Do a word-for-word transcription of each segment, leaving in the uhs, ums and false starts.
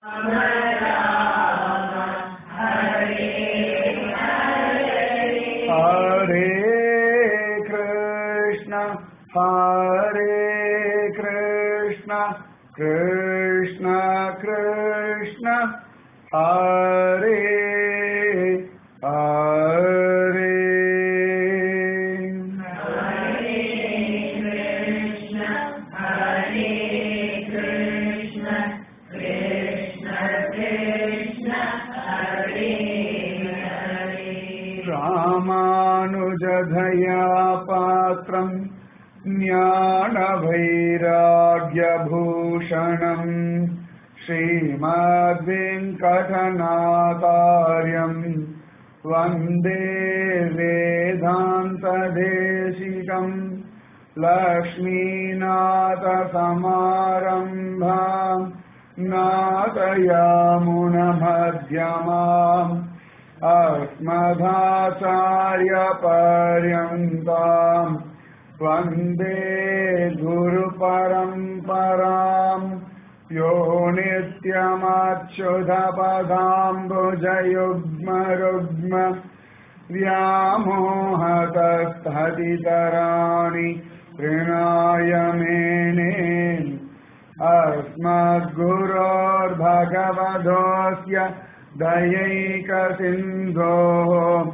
Hare Krishna, Hare Krishna, Krishna Krishna, Hare Hare. रामानुजधया पात्रम् ज्ञानवैराग्यभूषणम् श्रीमद्वेङ्कटनाथार्यम् वन्दे वेदान्तदेशिकम् लक्ष्मीनाथसमारम्भाम् नाथयामुनमध्यमाम् अस्मदाचार्यपर्यन्ताम् वन्दे गुरुपरम्पराम् यो नित्यमच्युतपदाम्बुजयुग्मरुग्म व्यामोहतस्तदितराणि तृणाय मेने अस्मद्गुरोर्भगवतोऽस्य दयैकसिन्धोः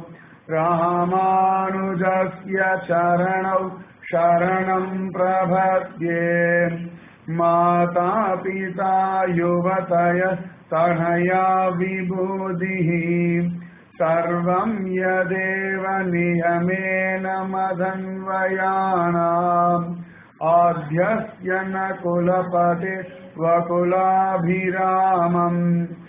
रामानुजस्य चरणौ शरणं प्रपद्ये माता पिता युवतय तनया विबुधिः सर्वं यदेव नियमेन मदन्वयानाम् आद्यस्य न कुलपते वकुलाभिरामम्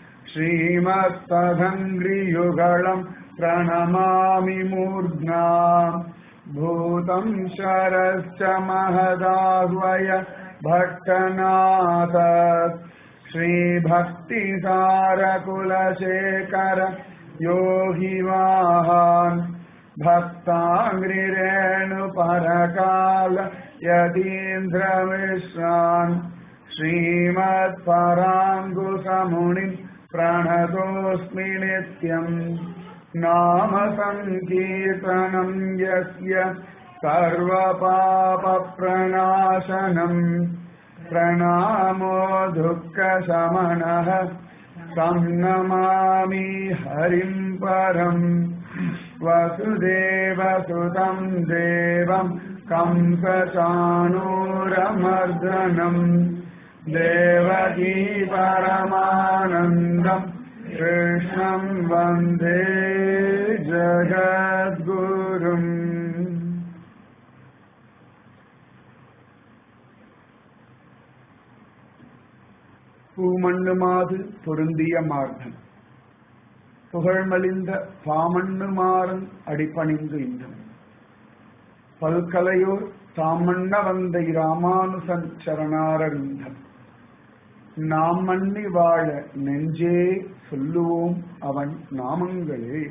श्रीमत्तदङ्घ्रियुगलं प्रणमामि मूर्ध्ना भूतं शरश्च महदाह्वय भट्टनाथ श्रीभक्तिसारकुलशेखर योगिवाहान् भक्ताङ्घ्रिरेणुपरकाल यतीन्द्रमिश्रान् श्रीमत्पराङ्कुशमुनिम् प्रणतोऽस्मि नित्यम् नाम संकीर्तनं यस्य सर्वपापप्रणाशनम् प्रणामो दुःखशमनः तं नमामि हरिं परम् वसुदेवसुतं देवं कंसचाणूरमर्दनम् देवकी परमानन्दम् कृष्णं वन्दे जगद्गुरुम्. பூமண்ணுமாது பொருந்திய மார்பன் புகழ்மலிந்த பாமண்ணுமாறன் அடிபணிந்து இன்றும் பல்கலையோர் தாமண்ண வந்தை ராமானுசன் சரணாரவிந்தம் நாம் மண்ணி வாழ நெஞ்சே சொல்லுவோம் அவன் நாமங்களே.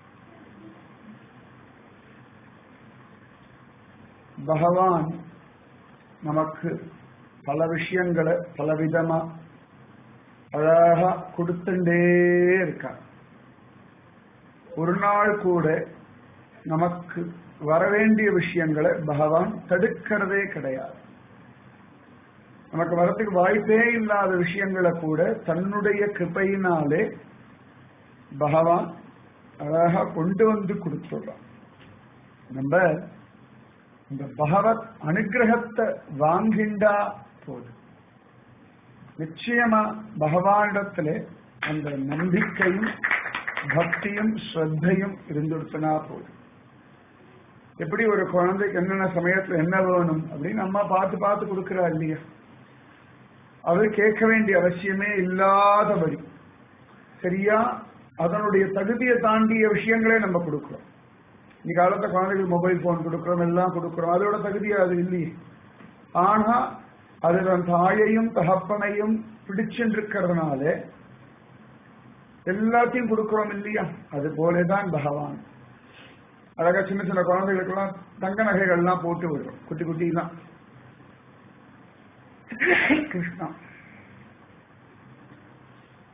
பகவான் நமக்கு பல விஷயங்களை பலவிதமா அழகா கொடுத்துட்டே இருக்கார். ஒரு நாள் கூட நமக்கு வரவேண்டிய விஷயங்களை பகவான் தடுக்கிறதே கிடையாது. நமக்கு வரத்துக்கு வாய்ப்பே இல்லாத விஷயங்களை கூட தன்னுடைய கிருபையினாலே பகவான் அழகா கொண்டு வந்து கொடுத்துடுறான். நம்ம இந்த பகவத் அனுகிரகத்தை வாங்கிண்டா போதும். நிச்சயமா பகவானிடத்திலே அந்த நம்பிக்கையும் பக்தியும் ஸ்ரத்தையும் இருந்துடுத்தினா போதும். எப்படி ஒரு குழந்தைக்கு என்னென்ன சமயத்துல என்ன வேணும் அப்படின்னு நம்ம பார்த்து பார்த்து கொடுக்கிறா இல்லையா, அது கேட்க வேண்டிய அவசியமே இல்லாதபடி சரியா அதனுடைய தகுதியை தாண்டிய விஷயங்களே நம்ம கொடுக்கிறோம். இந்த காலத்தை குழந்தைகள் மொபைல் போன் கொடுக்கிறோம், எல்லாம் கொடுக்கிறோம், அதோட தகுதியா அது இல்லையே. ஆனா அது தன் தாயையும் தகப்பனையும் பிடிச்சிருக்கிறதுனால எல்லாத்தையும் கொடுக்கிறோம் இல்லையா. அது போலதான் பகவான் அழகா சின்ன சின்ன குழந்தைகளுக்கெல்லாம் தங்க நகைகள்லாம் போட்டு விடுறோம், குட்டி குட்டி தான். கிருஷ்ணா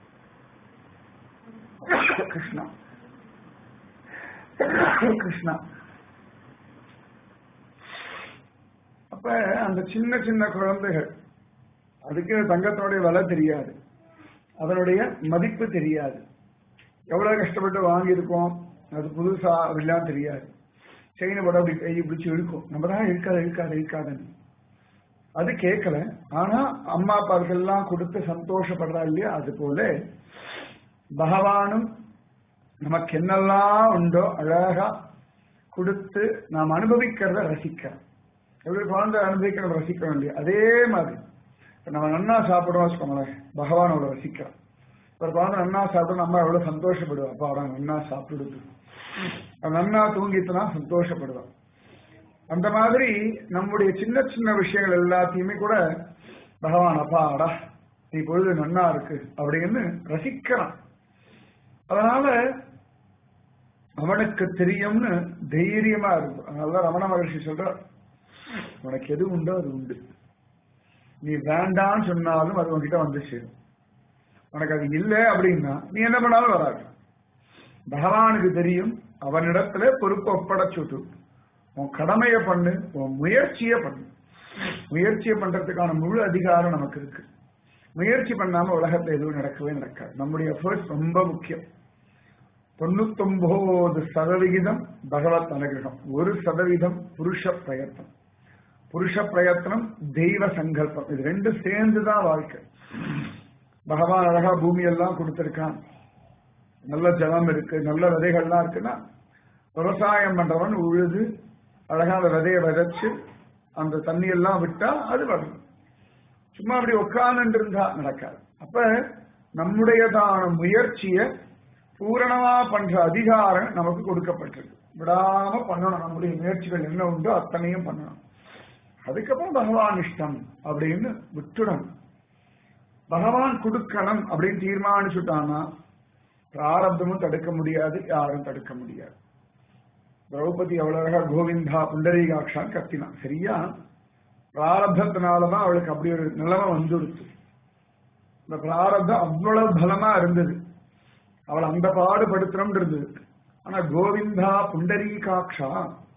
கிருஷ்ணா கிருஷ்ணா. அப்ப அந்த சின்ன சின்ன குழந்தைகள், அதுக்கு தங்கத்தினுடைய விலை தெரியாது, அதனுடைய மதிப்பு தெரியாது. எவ்வளவு கஷ்டப்பட்டு வாங்கியிருக்கோம், அது புதுசா அப்படிலாம் தெரியாது. செயினை போட அப்படி கை பிடிச்சி இழுக்கும், நம்ம தான் இருக்காது இருக்காது இருக்காதுன்னு. அது கேட்கல, ஆனா அம்மா அப்பாவுக்கெல்லாம் கொடுத்து சந்தோஷப்படுறா இல்லையா? அது போல பகவானும் நமக்கு என்னெல்லாம் உண்டோ அழகா கொடுத்து நாம் அனுபவிக்கிறத ரசிக்கிறோம். எப்படி குழந்தை அனுபவிக்கிறத ரசிக்கிறோம் இல்லையா? அதே மாதிரி நம்ம நன்னா சாப்பிடுறோம் வச்சுக்கோங்களேன், பகவானோட ரசிக்கிறோம். ஒரு குழந்தை நன்னா சாப்பிடும், நம்ம எவ்வளவு சந்தோஷப்படுவோம், அப்பா அவன் நன்னா சாப்பிடுது, நன்னா தூங்கிட்டுனா சந்தோஷப்படுவான். அந்த மாதிரி நம்முடைய சின்ன சின்ன விஷயங்கள் எல்லாத்தையுமே கூட பகவான் அப்பாடா நீ பொழுது நன்னா இருக்கு அப்படின்னு ரசிக்கிறான். அதனால அவனுக்கு தெரியும்னு தைரியமா இருக்கும். அதனால ரமண மகர்ஷி சொல்ற, உனக்கு எது உண்டோ அது உண்டு, நீ வேண்டான்னு சொன்னாலும் அது உன்கிட்ட வந்து சேரும். உனக்கு அது இல்லை அப்படின்னா நீ என்ன பண்ணாலும் வராது. பகவானுக்கு தெரியும், அவனிடத்துல பொறுப்பு ஒப்படைச்சுட்டு உன் கடமையை பண்ணு, உன் முயற்சியை பண்ணு. முயற்சியை பண்றதுக்கான முழு அதிகாரம் நமக்கு இருக்கு. முயற்சி பண்ணாம உலகத்துல எதுவும் நடக்கவே நடக்காது. நம்முடைய எஃபர்ட்ஸ் ரொம்ப முக்கியம். தொண்ணூத்தி ஒன்பது சதவிகிதம் பகவத் அனுகிரகம், ஒரு சதவீதம் புருஷ பிரயத்னம். புருஷ பிரயத்னம், தெய்வ சங்கல்பம், இது ரெண்டு சேர்ந்துதான் வாழ்க்கை. பகவான் அழகா பூமியெல்லாம் கொடுத்திருக்கான், நல்ல ஜலம் இருக்கு, நல்ல விதைகள்லாம் இருக்குன்னா விவசாயம் பண்றவன் உழுது அழகா அந்த விதையை விதைச்சு அந்த தண்ணி எல்லாம் விட்டா அது வரும். சும்மா அப்படி உட்கார்ந்து இருந்தா நடக்காது. அப்ப நம்முடையதான முயற்சியை பூரணமா பண்ற அதிகாரம் நமக்கு கொடுக்கப்பட்டிருக்கு. விடாம பண்ணணும், நம்முடைய முயற்சிகள் என்ன உண்டோ அத்தனையும் பண்ணணும். அதுக்கப்புறம் பகவான் இஷ்டம் அப்படின்னு விட்டுடணும். பகவான் கொடுக்கணும் அப்படின்னு தீர்மானிச்சுட்டானா பிராரப்தமும் தடுக்க முடியாது, யாரும் தடுக்க முடியாது. திரௌபதி அவ்வளவு கோவிந்தா புண்டரீகாட்சான் கத்தினான். சரியா பிராரப்தத்தினாலதான் அவளுக்கு அப்படி ஒரு நிலைமை வந்துடுச்சு. இந்த பிராரப்தம் அவ்வளவு பலமா இருந்தது, அவள் அந்த பாடுபடுத்தணும் இருந்தது. ஆனா கோவிந்தா புண்டரீகாட்சா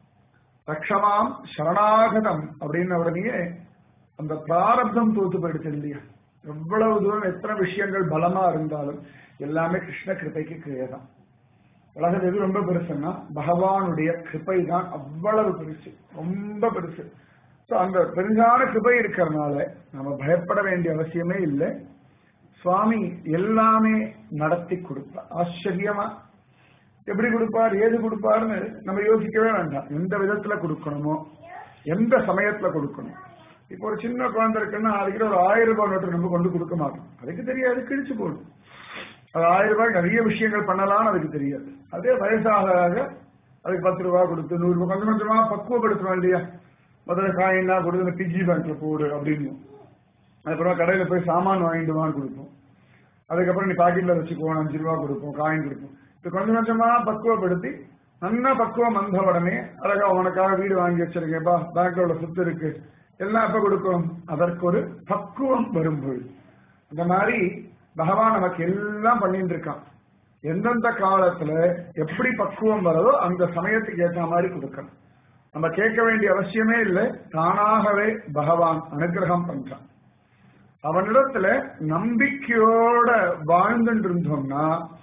ரக்ஷமாம் சரணாகதம் அப்படின்னு உடனே அந்த பிராரப்தம் தோத்து போயிடுச்சு இல்லையா? எவ்வளவு தூரம் எத்தனை விஷயங்கள் பலமா இருந்தாலும் எல்லாமே கிருஷ்ண கிருபைக்கு கீழேதான். உலகம் எது ரொம்ப பெருசுன்னா பகவானுடைய கிருபை தான் அவ்வளவு பெருசு, ரொம்ப பெருசு. அந்த பெருசான கிருபை இருக்கிறதுனால நம்ம பயப்பட வேண்டிய அவசியமே இல்லை. சுவாமி எல்லாமே நடத்தி கொடுப்பார். ஆச்சரியமா எப்படி கொடுப்பார், ஏது கொடுப்பார்னு நம்ம யோசிக்கவே வேண்டாம். எந்த விதத்துல கொடுக்கணுமோ, எந்த சமயத்துல கொடுக்கணும். இப்போ ஒரு சின்ன குழந்தை இருக்குன்னா அதுக்கிட்ட ஒரு ஆயிரம் ரூபாய் நோட்டு நம்ம கொண்டு கொடுக்க மாட்டோம், அதுக்கு தெரியாது, கிழிச்சு போடும். அது ஆயிரம் ரூபாய் நிறைய விஷயங்கள் பண்ணலாம்னு அதுக்கு தெரியாது. அதே வயசாக அதுக்கு பத்து ரூபாய் கொடுத்து நூறு ரூபாய் கொஞ்சம் கொஞ்சமா பக்குவப்படுத்துவோம் இல்லையா? முதல்ல காயின்னா கொடுத்து பிஜி பேங்க்ல போடு அப்படின்னு, அதுக்கப்புறம் கடையில போய் சாமான் வாங்கிடுவான்னு கொடுப்போம். அதுக்கப்புறம் நீ பாக்கெட்ல வச்சுக்கோ அஞ்சு ரூபா கொடுப்போம், காயின் கொடுப்போம். இது கொஞ்சம் கொஞ்சமா பக்குவப்படுத்தி நல்லா பக்குவம் வந்த உடனே அழகா உனக்காக வீடு வாங்கி வச்சிருக்கேப்பா, பேங்க்ல உள்ள சொத்து இருக்கு, எல்லாம் எப்ப கொடுக்கும், அதற்கு ஒரு பக்குவம் வரும்போது. இந்த மாதிரி பகவான் நமக்கு எல்லாம் பண்ணிட்டு இருக்கான். எந்தெந்த காலத்துல எப்படி பக்குவம் வரதோ அந்த சமயத்துக்கு ஏற்ற மாதிரி கொடுக்கணும். நம்ம கேட்க வேண்டிய அவசியமே இல்லை, தானாகவே பகவான் அனுகிரகம் பண்றான். அவனிடத்துல நம்பிக்கையோட வாழ்ந்துட்டு இருந்தோம்னா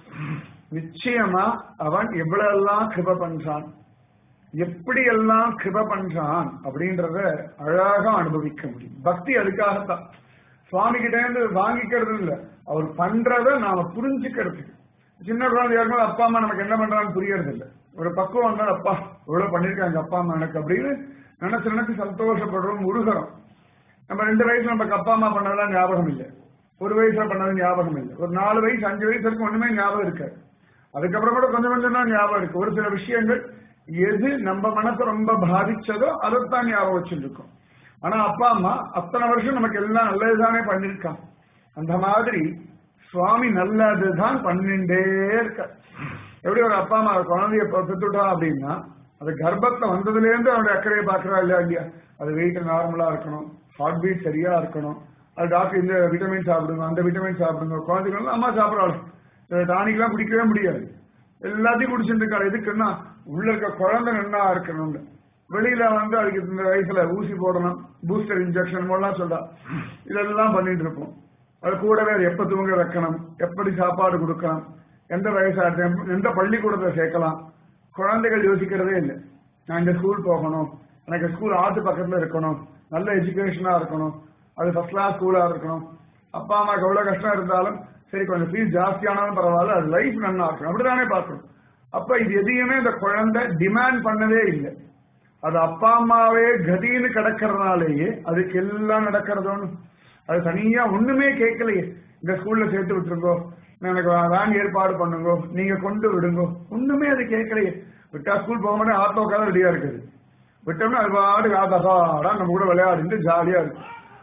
நிச்சயமா அவன் எவ்வளவு எல்லாம் கிருப பண்றான், எப்படி எல்லாம் கிருப பண்றான் அப்படின்றத அழகா அனுபவிக்க முடியும். பக்தி அதுக்காகத்தான். சுவாமி கிட்ட இருந்து வாங்கிக்கிறது இல்லை, அவர் பண்றத நாம புரிஞ்சுக்கிறதுக்கு. சின்ன குழந்தையா இருக்கும்போது அப்பா அம்மா நமக்கு என்ன பண்றான்னு புரியறது இல்லை. ஒரு பக்குவம் வந்தா அப்பா இவ்வளவு பண்ணிருக்காங்க அப்பா அம்மா எனக்கு அப்படின்னு நினைச்சு நினைச்சு சந்தோஷப்படுறோம், முருகிறோம். நம்ம ரெண்டு வயசுல நமக்கு அப்பா அம்மா பண்ணதெல்லாம் ஞாபகம் இல்லை, ஒரு வயசுல பண்ணது ஞாபகம் இல்லை, ஒரு நாலு வயசு அஞ்சு வயசு வரைக்கும் ஒண்ணுமே ஞாபகம் இருக்காது. அதுக்கப்புறம் கூட கொஞ்சம் கொஞ்சம் தான் ஞாபகம் இருக்கு. ஒரு சில விஷயங்கள் எது நம்ம மனத்தை ரொம்ப பாதிச்சதோ அதைத்தான் ஞாபகம் வச்சுருக்கோம். ஆனா அப்பா அம்மா அத்தனை வருஷம் நமக்கு எல்லாம் நல்லதுதானே பண்ணிருக்கான். அந்த மாதிரி சுவாமி நல்லதுதான் பண்ணிட்டே இருக்க. எப்படி ஒரு அப்பா அம்மா குழந்தைய பெற்றுட்டா அப்படின்னா அது கர்ப்பத்தை வந்ததுல இருந்து அவனுடைய அக்கறையை பாக்குறா இல்லையா இல்லையா? அது வெயிட் நார்மலா இருக்கணும், ஹார்ட் பீட் சரியா இருக்கணும், அது டாக்டர் இந்த விட்டமின் சாப்பிடுங்க அந்த விட்டமின் சாப்பிடுங்க, குழந்தைகள் அம்மா சாப்பிடறாள் டானிக்கெல்லாம் குடிக்கவே முடியாது, எல்லாத்தையும் குடிச்சுட்டு இருக்காரு. எதுக்குன்னா உள்ள இருக்க குழந்தை நன்னா இருக்கணும்னு. வெளியில வந்து அதுக்கு இந்த வயசுல ஊசி போடணும், பூஸ்டர் இன்ஜெக்ஷன் எல்லாம் சொல்றா, இதெல்லாம் பண்ணிட்டு இருப்போம். அது கூடவே அது எப்ப தூங்க வைக்கணும், எப்படி சாப்பாடு கொடுக்கலாம், எந்த வயசா எந்த பள்ளிக்கூடத்தை சேர்க்கலாம், குழந்தைகள் யோசிக்கிறதே இல்லை. நான் இந்த ஸ்கூல் போகணும், எனக்கு ஸ்கூல் ஆத்து பக்கத்துல இருக்கணும், நல்ல எஜுகேஷனா இருக்கணும், அது ஃபர்ஸ்ட் கிளாஸ் ஸ்கூலா இருக்கணும். அப்பா அம்மாக்கு எவ்வளவு கஷ்டம் இருந்தாலும் சரி கொஞ்சம் ஃபீஸ் ஜாஸ்தியானாலும் பரவாயில்ல, அது லைஃப் நல்லா இருக்கணும், அப்படித்தானே பார்க்கணும். அப்ப இது எதையுமே இந்த குழந்தை டிமாண்ட் பண்ணவே இல்லை. அது அப்பா அம்மாவே கதின்னு கிடக்கிறதுனாலேயே அதுக்கு எல்லாம் நடக்கிறதோன்னு. அது தனியா ஒண்ணுமே கேட்கலையே, இந்த ஸ்கூல்ல சேர்த்து விட்டுருங்கோ, எனக்கு வேன் ஏற்பாடு பண்ணுங்க, நீங்க கொண்டு விடுங்கோ, ஒண்ணுமே அது கேட்கலையே. விட்டா ஸ்கூல் போக மாட்டேன், ஆட்டோக்காக ரெடியா இருக்குது, விட்டோம்னா அது பாடு ஆதாடா நம்ம கூட விளையாடிட்டு ஜாலியா இருக்கு.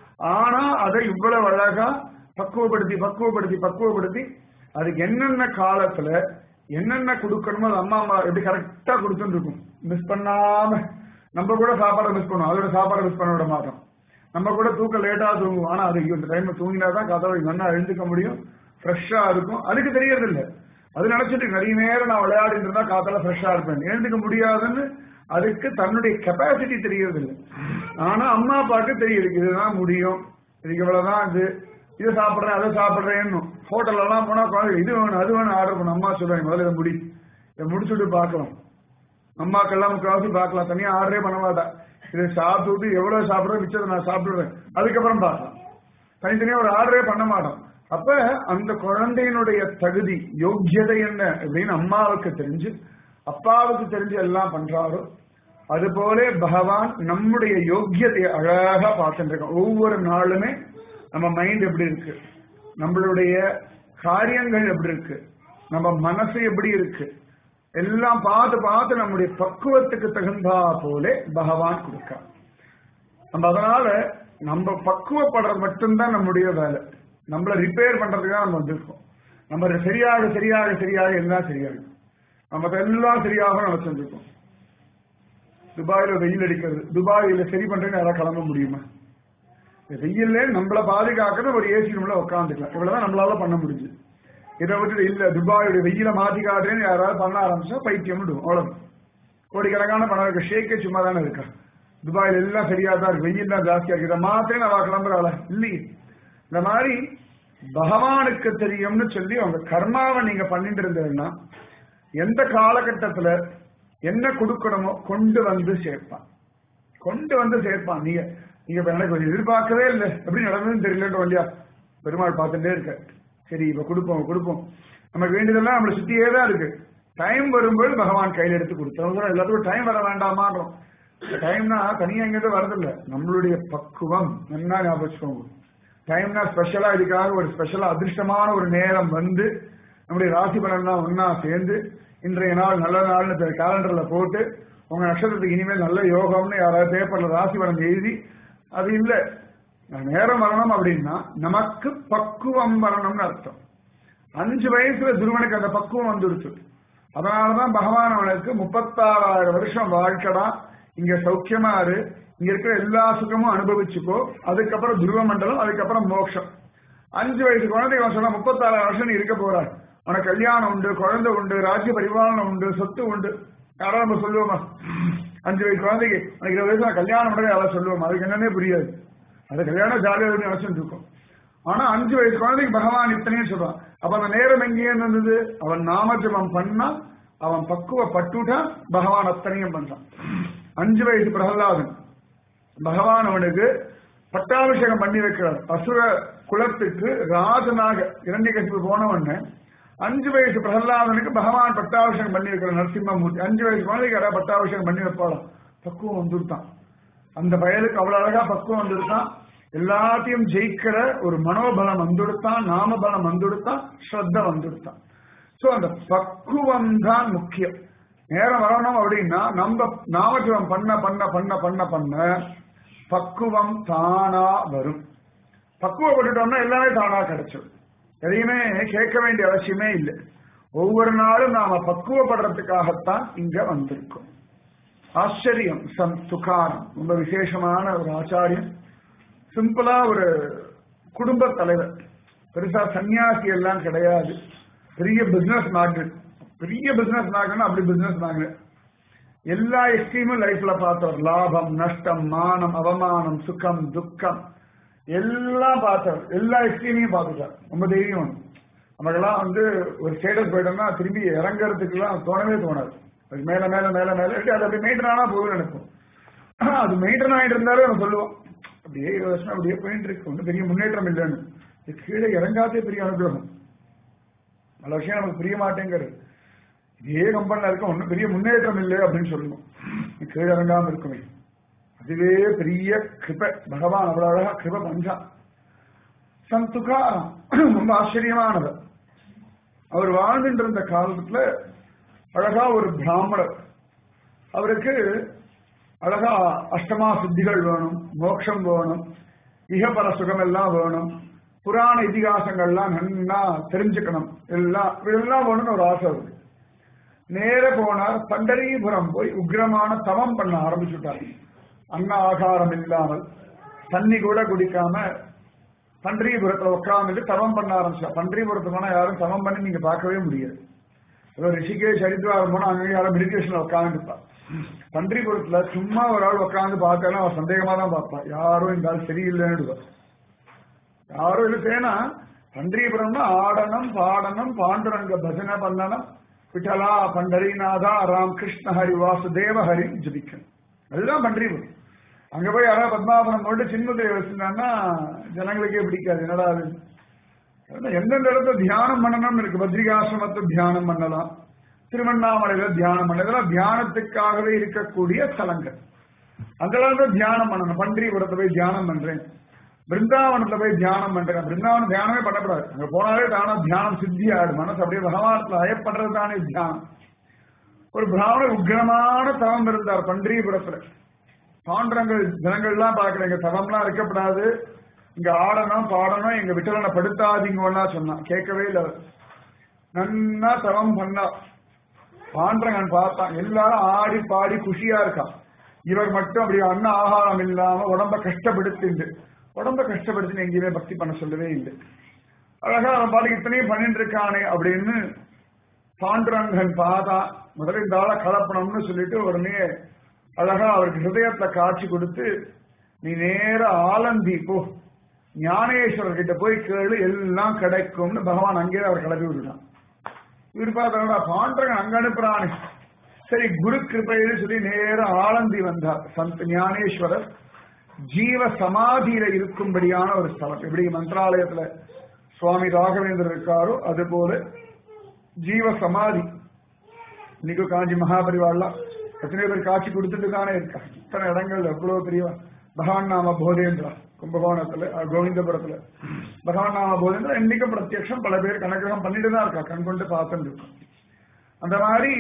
ஆனா அதை இவ்வளவு அழகா பக்குவப்படுத்தி பக்குவப்படுத்தி பக்குவப்படுத்தி அதுக்கு என்னென்ன காலத்துல என்னென்ன கொடுக்கணுமோ அது அம்மா அம்மா எப்படி கரெக்டா கொடுத்துட்டு இருக்கும். மிஸ் பண்ணாம நம்ம கூட சாப்பாடை மிஸ் பண்ணுவோம், அதோட சாப்பாடை மிஸ் பண்ண விட மாட்டோம். நம்ம கூட தூக்கம் லேட்டா தூங்குவோம், ஆனா அது இந்த டைம்ல தூங்கினாதான் கதவை நல்லா எழுந்துக்க முடியும், ஃப்ரெஷ்ஷா இருக்கும். அதுக்கு தெரியறது இல்லை, அது நினைச்சிட்டு நிறைய நேரம் நான் விளையாடிட்டு இருந்தா காத்தால ஃப்ரெஷ்ஷா இருப்பேன், எழுந்துக்க முடியாதுன்னு அதுக்கு தன்னுடைய கெப்பாசிட்டி தெரியறது இல்லை. ஆனா அம்மா அப்பாவுக்கு தெரியுது இதுதான் முடியும், இதுக்கு இவ்வளவுதான், இது இதை சாப்பிடுறேன் அதை சாப்பிடுறேன்னு. ஹோட்டல்ல எல்லாம் போனா குழந்தை இது வேணும் அது வேணும் ஆர்டர் பண்ண, அம்மா சொல்லுவாங்க முதல்ல இதை முடி, இதை முடிச்சுட்டு பார்க்கலாம். அம்மாக்கெல்லாம் முக்கால்வாசி பார்க்கலாம், தனியா ஆர்டரே பண்ண மாட்டேன், இதை சாப்பிட்டு எவ்வளவு சாப்பிடுறேன் மிச்சத்தை நான் சாப்பிடுறேன் அதுக்கப்புறம் பார்க்கலாம், தனித்தனியா ஒரு ஆர்டரே பண்ண மாட்டோம். அப்ப அந்த குழந்தையினுடைய தகுதி யோக்கியதை என்ன அப்படின்னு அம்மாவுக்கு தெரிஞ்சு அப்பாவுக்கு தெரிஞ்சு எல்லாம் பண்றாரோ அது போல பகவான் நம்முடைய யோக்கியத்தை அழகா பார்த்துட்டு இருக்கோம். ஒவ்வொரு நாளுமே நம்ம மைண்ட் எப்படி இருக்கு, நம்மளுடைய காரியங்கள் எப்படி இருக்கு, நம்ம மனசு எப்படி இருக்கு, எல்லாம் பார்த்து பார்த்து நம்முடைய பக்குவத்துக்கு தகுந்தா போல பகவான் கொடுக்க. நம்ம அதனால நம்ம பக்குவப்படுறது மட்டும்தான் நம்முடைய வேலை. நம்மள ரிப்பேர் பண்றதுக்காக நம்ம வந்திருக்கோம். நம்ம சரியாக சரியாக சரியாக எல்லாம் சரியாகும், நம்ம எல்லாம் சரியாக நம்ம செஞ்சிருக்கோம். துபாயில வெயில் அடிக்கிறது, துபாயில சரி பண்றேன்னு யாராவது கிளம்ப முடியுமா? வெயில்ல நம்மளை பாதுகாக்கிறது ஒரு ஏசி ரூம்ல உட்காந்துக்கலாம், இவ்வளவுதான் நம்மளால பண்ண முடிஞ்சு. இதை விட்டு இல்ல துபாயுடைய வெயில மாத்தி காட்டுறேன்னு யாராவது பண்ண ஆரம்பிச்சா பைத்தியம் விடும். அவ்வளவு கோடிக்கணக்கான பணம் இருக்க ஷேக்கே சும்மா தானே இருக்கா. துபாயில எல்லாம் சரியா தான் இருக்கு, வெயில் தான் ஜாஸ்தியா இருக்கு, இதை மாத்திரம் நான் கிளம்புறாள இல்லையே. இந்த மாதிரி பகவானுக்கு தெரியும்னு சொல்லி அவங்க கர்மாவை நீங்க பண்ணிட்டு இருந்ததுன்னா எந்த காலகட்டத்துல என்ன கொடுக்கணுமோ கொண்டு வந்து சேர்ப்பான், கொண்டு வந்து சேர்ப்பான். நீங்க நீங்க எனக்கு எதிர்பார்க்கவே இல்லை, எப்படி நடந்ததுன்னு தெரியலன்ற இல்லையா, பெருமாள் பார்த்துட்டே இருக்க. சரி இப்ப கொடுப்போம் கொடுப்போம், நமக்கு வேண்டியதெல்லாம் நம்மளை சுத்தியே தான் இருக்கு. டைம் வரும்போது பகவான் கையில் எடுத்து கொடுத்தோம். எல்லாத்துக்கும் டைம் வர வேண்டாமான்றோம். டைம்னா தனியா எங்கிறது வரதில்லை, நம்மளுடைய பக்குவம் என்ன ஞாபகம் வச்சுக்கோங்க. டைம்னா ஸ்பெஷலா இதுக்காக ஒரு ஸ்பெஷலா அதிர்ஷ்டமான ஒரு நேரம் வந்து நம்முடைய ராசி பலன்லாம் ஒன்னா சேர்ந்து இன்றைய நாள் நல்ல நாள்னு கேலண்டர்ல போட்டு உங்க நட்சத்திரத்துக்கு இனிமேல் நல்ல யோகம்னு யாராவது பேப்பர்ல ராசி பலன் எழுதி, அது இல்லை. நேரம் வரணும் அப்படின்னா நமக்கு பக்குவம் வரணும்னு அர்த்தம். அஞ்சு வயசுல துருவனுக்கு அந்த பக்குவம் வந்துடுச்சு. அதனாலதான் பகவான் அவனுக்கு முப்பத்தாறாயிரம் வருஷம் வாழ்க்கடா, இங்க சௌக்கியமா இரு, இங்க இருக்கிற எல்லா சுகமும் அனுபவிச்சுக்கோ, அதுக்கப்புறம் துருவ மண்டலம், அதுக்கப்புறம் மோட்சம். அஞ்சு வயசு குழந்தைங்க சொன்னா முப்பத்தாறாயிரம் வருஷம் நீ இருக்க போறார், உனக்கு கல்யாணம் உண்டு, குழந்தை உண்டு, ராஜ்ய பரிபாலனம் உண்டு, சொத்து உண்டு. யாராவது நம்ம சொல்லுவோமா? அஞ்சு வயசு குழந்தைக்கு எனக்கு இருபது வயசு நான் கல்யாணம் பண்ண யாராவது சொல்லுவோமா? அதுக்கு என்னன்னே புரியாது, அது கல்யாணம் ஜாலியாக நினைச்சுட்டு இருக்கும். ஆனா அஞ்சு வயசு குழந்தைக்கு பகவான் இத்தனையும் சொல்றான். அப்ப அந்த நேரம் எங்கேயே இருந்தது? அவன் நாமஜபம் பண்ணா, அவன் பக்குவப்பட்டுட்டா பகவான் அத்தனையும் பண்றான். அஞ்சு வயசு பிரகலாதன் பகவான் அவனுக்கு பட்டாபிஷேகம் பண்ணி வைக்கிறார். அசுர குலத்துக்கு ராஜனாக இரண்யகசிபு போனவன்னு அஞ்சு வயசு பிரகலாதனுக்கு பகவான் பட்டாபிஷேகம் பண்ணி வைக்கிற நரசிம்மமூர்த்தி. அஞ்சு வயசு குழந்தைக்கு யாராவது பட்டாபிஷேகம் பண்ணி வைப்பாலும் பக்குவம் வந்துருத்தான். அந்த பயலுக்கு அவ்வளவு அழகா பக்குவம் வந்துருத்தான். எல்லாத்தையும் ஜெயிக்கிற ஒரு மனோபலம் வந்துடுத்தான், நாமபலம் வந்துடுத்தான், ஸ்ரத்த வந்துடுத்தான். சோ அந்த பக்குவம் தான் முக்கியம். நேரம் வரணும் அப்படின்னா நம்ம நாமஜபம் பண்ண பண்ண பண்ண பண்ண பண்ண பக்குவம் தானா வரும். பக்குவப்பட்டுட்டோம்னா எல்லாமே தானா கிடைச்சிடும். எதையுமே கேட்க வேண்டிய அவசியமே இல்லை. ஒவ்வொரு நாளும் நாம பக்குவப்படுறதுக்காகத்தான் இங்க வந்திருக்கோம். ஆச்சரியம் சம் துகாரம் ரொம்ப விசேஷமான ஒரு ஆச்சாரியம். சிம்பிளா ஒரு குடும்ப தலைவர், பெருசா சன்னியாசி எல்லாம் கிடையாது. பெரிய பிசினஸ் மேக்னெட், பெரிய பிசினஸ் மேக்னெட், அப்படி பிசினஸ் மேக்னெட். எல்லா எக்ஸ்ட்ரீமும் லைஃப்ல பார்த்தவர். லாபம், நஷ்டம், மானம், அவமானம், சுகம், துக்கம் எல்லாம் பார்த்தவர். எல்லா எக்ஸ்ட்ரீமையும் பார்த்துட்டார். ரொம்ப தைரியம். நமக்கெல்லாம் வந்து ஒரு ஸ்டேட்டஸ் போயிட்டோம்னா திரும்பி இறங்குறதுக்கு எல்லாம் தோணவே தோணாது. மேல மேல மேல மேல அது அப்படி மெயின்டைன் ஆனா போதும் நினைப்போம். அது மெயின்டைன் ஆகிட்டு இருந்தாலும் நம்ம சொல்லுவோம் அப்படியே இருபது வருஷம் அப்படியே போயிட்டு இருக்கு, ஒன்றும் பெரிய முன்னேற்றம் இல்லைன்னு. கீழே இறங்காதே பெரிய அனுகிரகம். பல விஷயம் நமக்கு புரிய மாட்டேங்கிறது. இதே கம்பெனில இருக்க ஒன்றும் பெரிய முன்னேற்றம் இல்லை அப்படின்னு சொல்லணும். கீழே இறங்காம இருக்குமே அதுவே பெரிய கிருபை. பகவான் அவ்வளவு அழகா கிருபை பஞ்சா. சந்துகா ரொம்ப ஆச்சரியமானவர். அவர் வாழ்ந்துட்டு இருந்த காலத்துல அழகா ஒரு பிராமணர், அவருக்கு அழகா அஷ்டமா சித்திகள் வேணும், மோட்சம் வேணும், இகபர சுகம் எல்லாம் வேணும், புராண இதிகாசங்கள்லாம் நன்னா தெரிஞ்சுக்கணும், எல்லாம் இதெல்லாம் வேணும்னு ஒரு ஆசை இருக்கு. நேர போனார், பண்டரீபுரம் போய் உக்ரமான தவம் பண்ண ஆரம்பிச்சுட்டார். அன்ன ஆகாரம் இல்லாமல் தண்ணி கூட குடிக்காம பண்டரீபுரத்துல உட்கார்ந்துட்டு தவம் பண்ண ஆரம்பிச்சார். பண்டரீபுரத்துக்கு போனா யாரும் தவம் பண்ணி நீங்க பார்க்கவே முடியாது. ரிஷிகேஷ் ஹரித்வாரம் போனா அங்கே யாரும் மெடிடேஷன்ல உட்காந்துருப்பா. பண்டரிபுரத்துல சும்மா ஒரு ஆள் உட்காந்து பார்த்தாலும் அவன் சந்தேகமா தான் பார்ப்பான். யாரும் இந்த ஆள் சரியில்லைன்னு யாரும் இல்லை. ஏன்னா பண்டரிபுரம்னா ஆடனம், பாடனம், பாண்டுரங்க பஜனை பண்ணணும், விட்டலா பண்டரிநாதா ராம் கிருஷ்ண ஹரி வாசுதேவ ஹரி ஜபிக்கணும். அதுதான் பண்டரிபுரம். அங்க போய் யாராவது பத்மாபனம் போட்டு சின்னதை வச்சிருந்தாங்கன்னா ஜனங்களுக்கே பிடிக்காது. என்னடா அது, எந்தெந்த இடத்துல தியானம் பண்ணணும் இருக்கு. பத்ரிகாசிரமத்தை தியானம் பண்ணலாம், திருவண்ணாமலையில தியானம் பண்ணலாம். இதெல்லாம் தியானத்துக்காகவே இருக்கக்கூடிய ஸ்தலங்கள். அந்த இடத்துல தியானம் பண்ணணும். பண்டரிபுரத்தை போய் தியானம் பண்றேன், பிருந்தாவனத்துல போய் தியானம் பண்றேன். பிருந்தாவனம் தியானமே பண்ணக்கூடாது. அங்க போனாலே தானா தியானம் சித்தி ஆடு. மனசு அப்படியே பகவானத்துல அயப்படுறது தானே தியானம். ஒரு பிராமணர் உக்ரமான தவம் இருந்தார் பண்டரிபுரத்துல. பாண்டரங்கள் ஜனங்கள்லாம் பார்க்கல, எங்க தவம்லாம் இருக்கப்படாது, இங்க ஆடணும் பாடணும், எங்க விட்டலனை படுத்தாதீங்கன்னா சொன்னா கேட்கவே இல்லை. நன்னா தவம் பண்ணா. பாண்டரங்கன் பார்த்தான், எல்லாரும் ஆடி பாடி குஷியா இருக்கான். இவர் மட்டும் அப்படி அன்ன ஆகாரம் இல்லாம உடம்ப கஷ்டப்படுத்திண்டு, உடம்ப கஷ்டப்படுத்தின்னு எங்கேயுமே பக்தி பண்ண சொல்லவே இல்லை. அழகா அவன் பாட்டுக்கு இத்தனையும் பண்ணிட்டு இருக்கானே அப்படின்னு பாண்டுரங்கன் பார்த்தா. முதல்ல இந்த ஆளை கலப்பணும்னு சொல்லிட்டு உடனே அழகா அவருக்கு ஹிருதயத்துல காட்சி கொடுத்து, நீ நேர ஆலந்தி போ, ஞானேஸ்வரர் கிட்ட போய் கேளு, எல்லாம் கிடைக்கும்னு பகவான் அங்கே அவர் கிளப்பி விட்டுட்டான். இவர் பார்த்தா பாண்டரங்கன் அங்க அனுப்புறானே, சரி குரு கிருபைன்னு சொல்லி நேரம் ஆலந்தி வந்தார். சந்த் ஞானேஸ்வரர் ஜீவ சமாதியில இருக்கும்படியான ஒரு ஸ்தலம். எப்படி மந்திராலயத்துல சுவாமி ராகவேந்தர் இருக்காரோ அது போல ஜீவ சமாதி. இன்னைக்கு காஞ்சி மகாபரிவாள்லாம் எத்தனை பேர் காட்சி கொடுத்துட்டு தானே இருக்கா. இத்தனை இடங்கள் எவ்வளவு பெரிய பகவான் நாம போதேந்திரா கும்பகோணத்துல, கோவிந்தபுரத்துல பகவான் நாம போதேந்திரா இன்னைக்கும் பிரத்யட்சம் பல பேர் கணக்கிரம் பண்ணிட்டு தான் இருக்கா, கண் கொண்டு பார்த்துட்டு இருக்கும். அந்த மாதிரி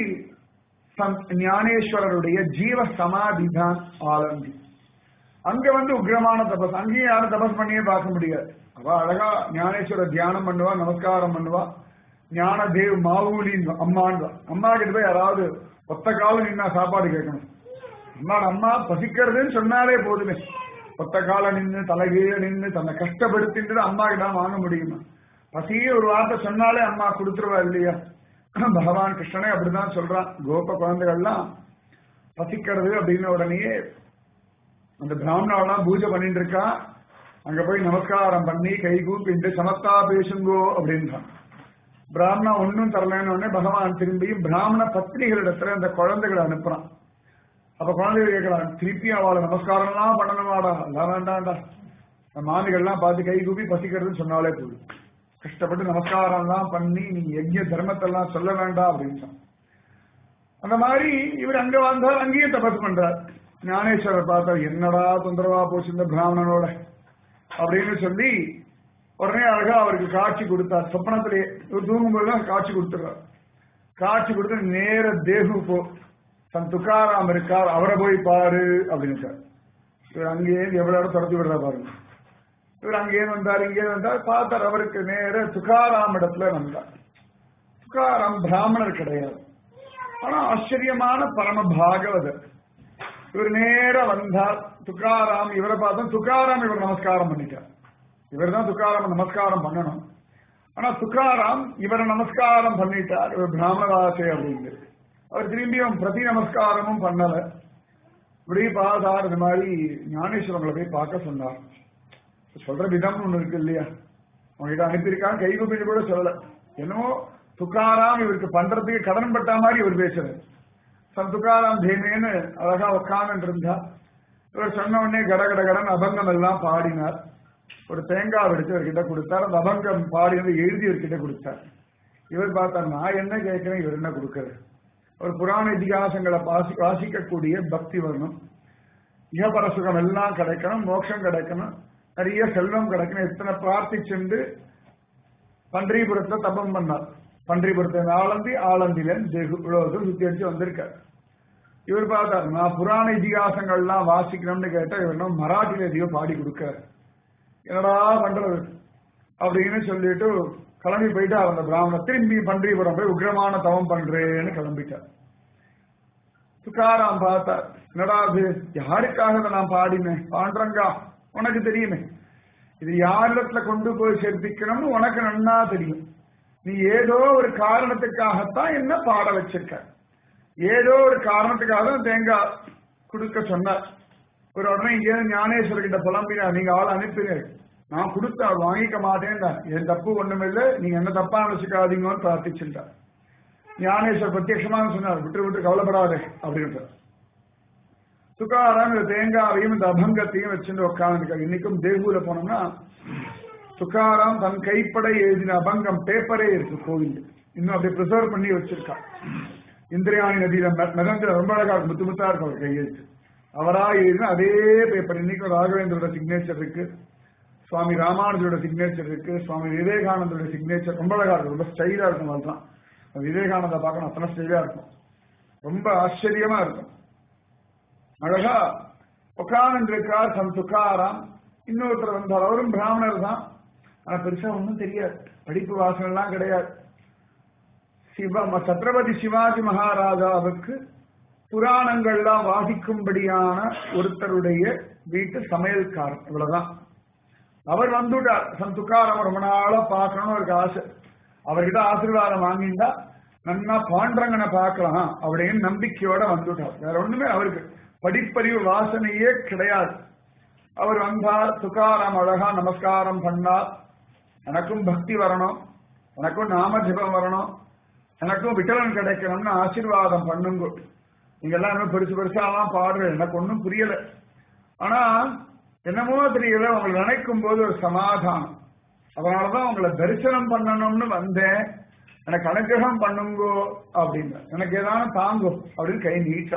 ஞானேஸ்வரருடைய ஜீவ சமாதி தான் ஆலந்தி. அங்க வந்து உக்ரமான தபஸ். அங்கேயும் யாரும் தபஸ் பண்ணியே பார்க்க முடியாது. அவ அழகா ஞானேஸ்வரர் தியானம் பண்ணுவா, நமஸ்காரம் பண்ணுவா. ஞான தேவ் மாவூலின் அம்மான் அம்மா கிட்ட போய் யாராவது ஒத்த காலம் நின்னா சாப்பாடு கேட்கணும். அம்மா அம்மா பசிக்கிறதுன்னு சொன்னாலே போதுமே. ஒத்த காலம் நின்று தலைகீழ நின்று தன்னை கஷ்டப்படுத்திட்டு அம்மா கிட்ட வாங்க முடியுமா? பசியே ஒரு வார்த்தை சொன்னாலே அம்மா கொடுத்துருவா இல்லையா? பகவான் கிருஷ்ணனே அப்படிதான் சொல்றான். கோப குழந்தைகள்லாம் பசிக்கிறது அப்படின்னு உடனேயே அந்த பிராமணாவெல்லாம் பூஜை பண்ணிட்டு இருக்கா. அங்க போய் நமஸ்காரம் பண்ணி கை கூப்பிட்டு சமத்தா பேசுங்கோ அப்படின்றான். பிராமணா ஒன்னும் தரலன்னு உடனே பகவான் திரும்பியும் பிராமண பத்னிகளிடத்துல அந்த குழந்தைகளை அனுப்புறான். அப்ப குழந்தைகள் கேட்கலாம், திருப்பி அவளை நமஸ்காரம் எல்லாம் பண்ணணுமாடா? எல்லாம் வேண்டாண்டா, மாமிகள்லாம் பார்த்து கை கூப்பி பசிக்கிறதுன்னு சொன்னாலே போதும், கஷ்டப்பட்டு நமஸ்காரம் எல்லாம் பண்ணி நீ யஜ்ய தர்மத்தெல்லாம் சொல்ல வேண்டாம் அப்படின்னு. அந்த மாதிரி இவர் அங்க வந்தார், அங்கேயும் தபஸ் பண்றார். ஞானேஸ்வரர் பார்த்தார், என்னடா தொந்தரவா போச்சு இந்த பிராமணனோட அப்படின்னு சொல்லி உடனே அழகா அவருக்கு காட்சி கொடுத்தார். சொப்பனத்திலேயே இவர் தூங்கும்போதுதான் காட்சி கொடுத்துறார். காட்சி கொடுத்து நேர தேகு போ, தன் துக்காராம் இருக்கார், அவரை போய் பாரு அப்படின்னு. இவர் அங்கேயே எவ்வளவு இடம் துரத்தி விடுறா பாருங்க. இவர் அங்கேயே வந்தார், இங்கே வந்தார், பார்த்தார். அவருக்கு நேர துக்காராம் இடத்துல வந்தார். துக்காராம் பிராமணர் கிடையாது, ஆனா ஆச்சரியமான பரம பாகவதர். இவர் நேர வந்தார். துக்காராம் இவரை பார்த்தா துக்காராம் இவர் நமஸ்காரம் பண்ணிட்டார். இவர் தான் துக்காராம் நமஸ்காரம் பண்ணணும். ஆனா துக்காராம் இவரை நமஸ்காரம் பண்ணிட்டார், இவர் பிராமணராசே அப்படின்னு. அவர் திரும்பியும் பிரதி நமஸ்காரமும் பண்ணல. இப்படி பார்த்தார். இந்த மாதிரி ஞானேஸ்வரங்களை போய் பார்க்க சொன்னார். சொல்ற விதம் ஒண்ணு இருக்கு இல்லையா, அவங்ககிட்ட அனுப்பியிருக்காங்க, கை கூப்பிட்டு கூட சொல்லல. என்னமோ துக்காராம் இவருக்கு பண்றதுக்கு கடன் பட்டா மாதிரி இவர் பேசுறாரு. சன் துக்காராம் தேமேன்னு அழகா உட்கார்ந்து இருந்தா. இவர் சொன்ன உடனே கட கட கடன் அபங்கம் எல்லாம் பாடினார். ஒரு தேங்காய் எடுத்து இவர்கிட்ட கொடுத்தார். அந்த அபங்கம் பாடினது எழுதி இவர்கிட்ட கொடுத்தார். இவர் பார்த்தார், நான் என்ன கேட்கிறேன், இவர் என்ன கொடுக்கிறது. ஒரு புராண இதிகாசங்களை வாசி வாசிக்கக்கூடிய பக்தி வரணும், இகபர சுகம் எல்லாம் கிடைக்கணும், மோட்சம் கிடைக்கணும், நிறைய செல்வம் கிடைக்கணும். எத்தனை பிரார்த்திச்சுண்டு பன்றிபுரத்தை தபம் பண்ணார். பன்றிபுரத்தை ஆலந்தி ஆலந்தில சுத்தி அடிச்சு வந்திருக்கார். இவர் பார்த்தார், நான் புராண இதிகாசங்கள்லாம் வாசிக்கணும்னு கேட்டா இவர் மராட்டியில எதையோ பாடி கொடுக்கிறார். என்னடா பண்றது அப்படின்னு சொல்லிட்டு கிளம்பி போயிட்டு அந்த பிராமணர் திரும்பி பன்றிபுரம் போய் உக்ரமான தவம் பண்றேன்னு கிளம்பிட்டார். துக்காராம் பார்த்தார், என்னடா அது யாருக்காக நான் பாடினேன், பாண்டரங்கா உனக்கு தெரியுமே, இது யாரிடத்துல கொண்டு போய் சேர்ப்பிக்கணும்னு உனக்கு நன்னா தெரியும். நீ ஏதோ ஒரு காரணத்துக்காகத்தான் என்ன பாட வச்சிருக்க, ஏதோ ஒரு காரணத்துக்காக தான் தேங்காய் கொடுக்க சொன்னார். ஒரு உடனே இங்கே ஞானேஸ்வரர் கிட்ட புலம்பினா, நீங்க ஆள் அனுப்பினு, நான் கொடுத்த வாங்கிக்க மாட்டேன், என் தப்பு ஒண்ணுமில்லை, நீங்க என்ன தப்பா நினைச்சுக்காதீங்கன்னு பிரார்த்திச்சுட்டார். ஞானேஸ்வர் பிரத்யட்சமா சொன்னார், விட்டு விட்டு கவலைப்படாதே அப்படின்ட்டு. துக்காராம் இந்த தேங்காவையும் இந்த அபங்கத்தையும் வச்சுட்டு உட்காந்துருக்காரு. இன்னைக்கும் தேகூல போனோம்னா துக்காராம் தன் கைப்பட எழுதின அபங்கம் பேப்பரே இருக்கு கோவில், இன்னும் அப்படியே ப்ரிசர்வ் பண்ணி வச்சிருக்கா. இந்திரியாணி நதியில மிதந்து ரொம்ப அழகா இருக்கும், முத்து முத்தா இருக்கும் அவர் கையெழுத்து. அவரா எழுதின அதே பேப்பர். இன்னைக்கும் ராகவேந்திரோட சிக்னேச்சர் இருக்கு, சுவாமி ராமானுஜரோட சிக்னேச்சர் இருக்கு, சுவாமி விவேகானந்தோட சிக்னேச்சர் ரொம்ப அழகா இருக்கும், ரொம்ப ஸ்டைலா இருக்கும். அதுதான் விவேகானந்தா பார்க்கணும், அத்தனை ஸ்டைலா இருக்கும், ரொம்ப ஆச்சரியமா இருக்கும். அழகா உட்கார்ந்து இருக்கார் சன் துக்காராம். இன்னொருத்தர் வந்தார், அவரும் பிராமணர் தான், ஆனா பெருசா ஒன்றும் தெரியாது, படிப்பு வாசனை எல்லாம் கிடையாது. சிவ சத்ரபதி சிவாஜி மகாராஜாவுக்கு புராணங்கள்லாம் வாசிக்கும்படியான ஒருத்தருடைய வீட்டு சமையல்காரர், இவ்வளவுதான். அவர் வந்துட்டார். சன் துக்காராம் ரொம்ப நாளா பார்க்கணும்னு ஒரு ஆசை. அவர்கிட்ட ஆசீர்வாதம் வாங்கிட்டா நன்னா பாண்டரங்கனை பார்க்கலாம் அப்படின்னு நம்பிக்கையோட வந்துட்டார். வேற ஒண்ணுமே அவருக்கு படிப்பறிவு வாசனையே கிடையாது. அவர் வந்தார். துக்காராம் அழகா நமஸ்காரம் பண்ணார். எனக்கும் பக்தி வரணும், எனக்கும் நாம ஜபம் வரணும், எனக்கும் விட்டலன் கிடைக்கணும்னு ஆசீர்வாதம் பண்ணுங்க. நீங்க எல்லாம் பெருசு பெருசாலாம் பாடுற, எனக்கு ஒன்றும் புரியல, ஆனா என்னமோ தெரியல, உங்களை நினைக்கும் போது ஒரு சமாதானம். அதனாலதான் உங்களை தரிசனம் பண்ணணும்னு வந்தேன், எனக்கு அனுகிரகம் பண்ணுங்கோ அப்படின்னு, எனக்கு ஏதாவது தாங்கும் அப்படின்னு கை நீட்டா.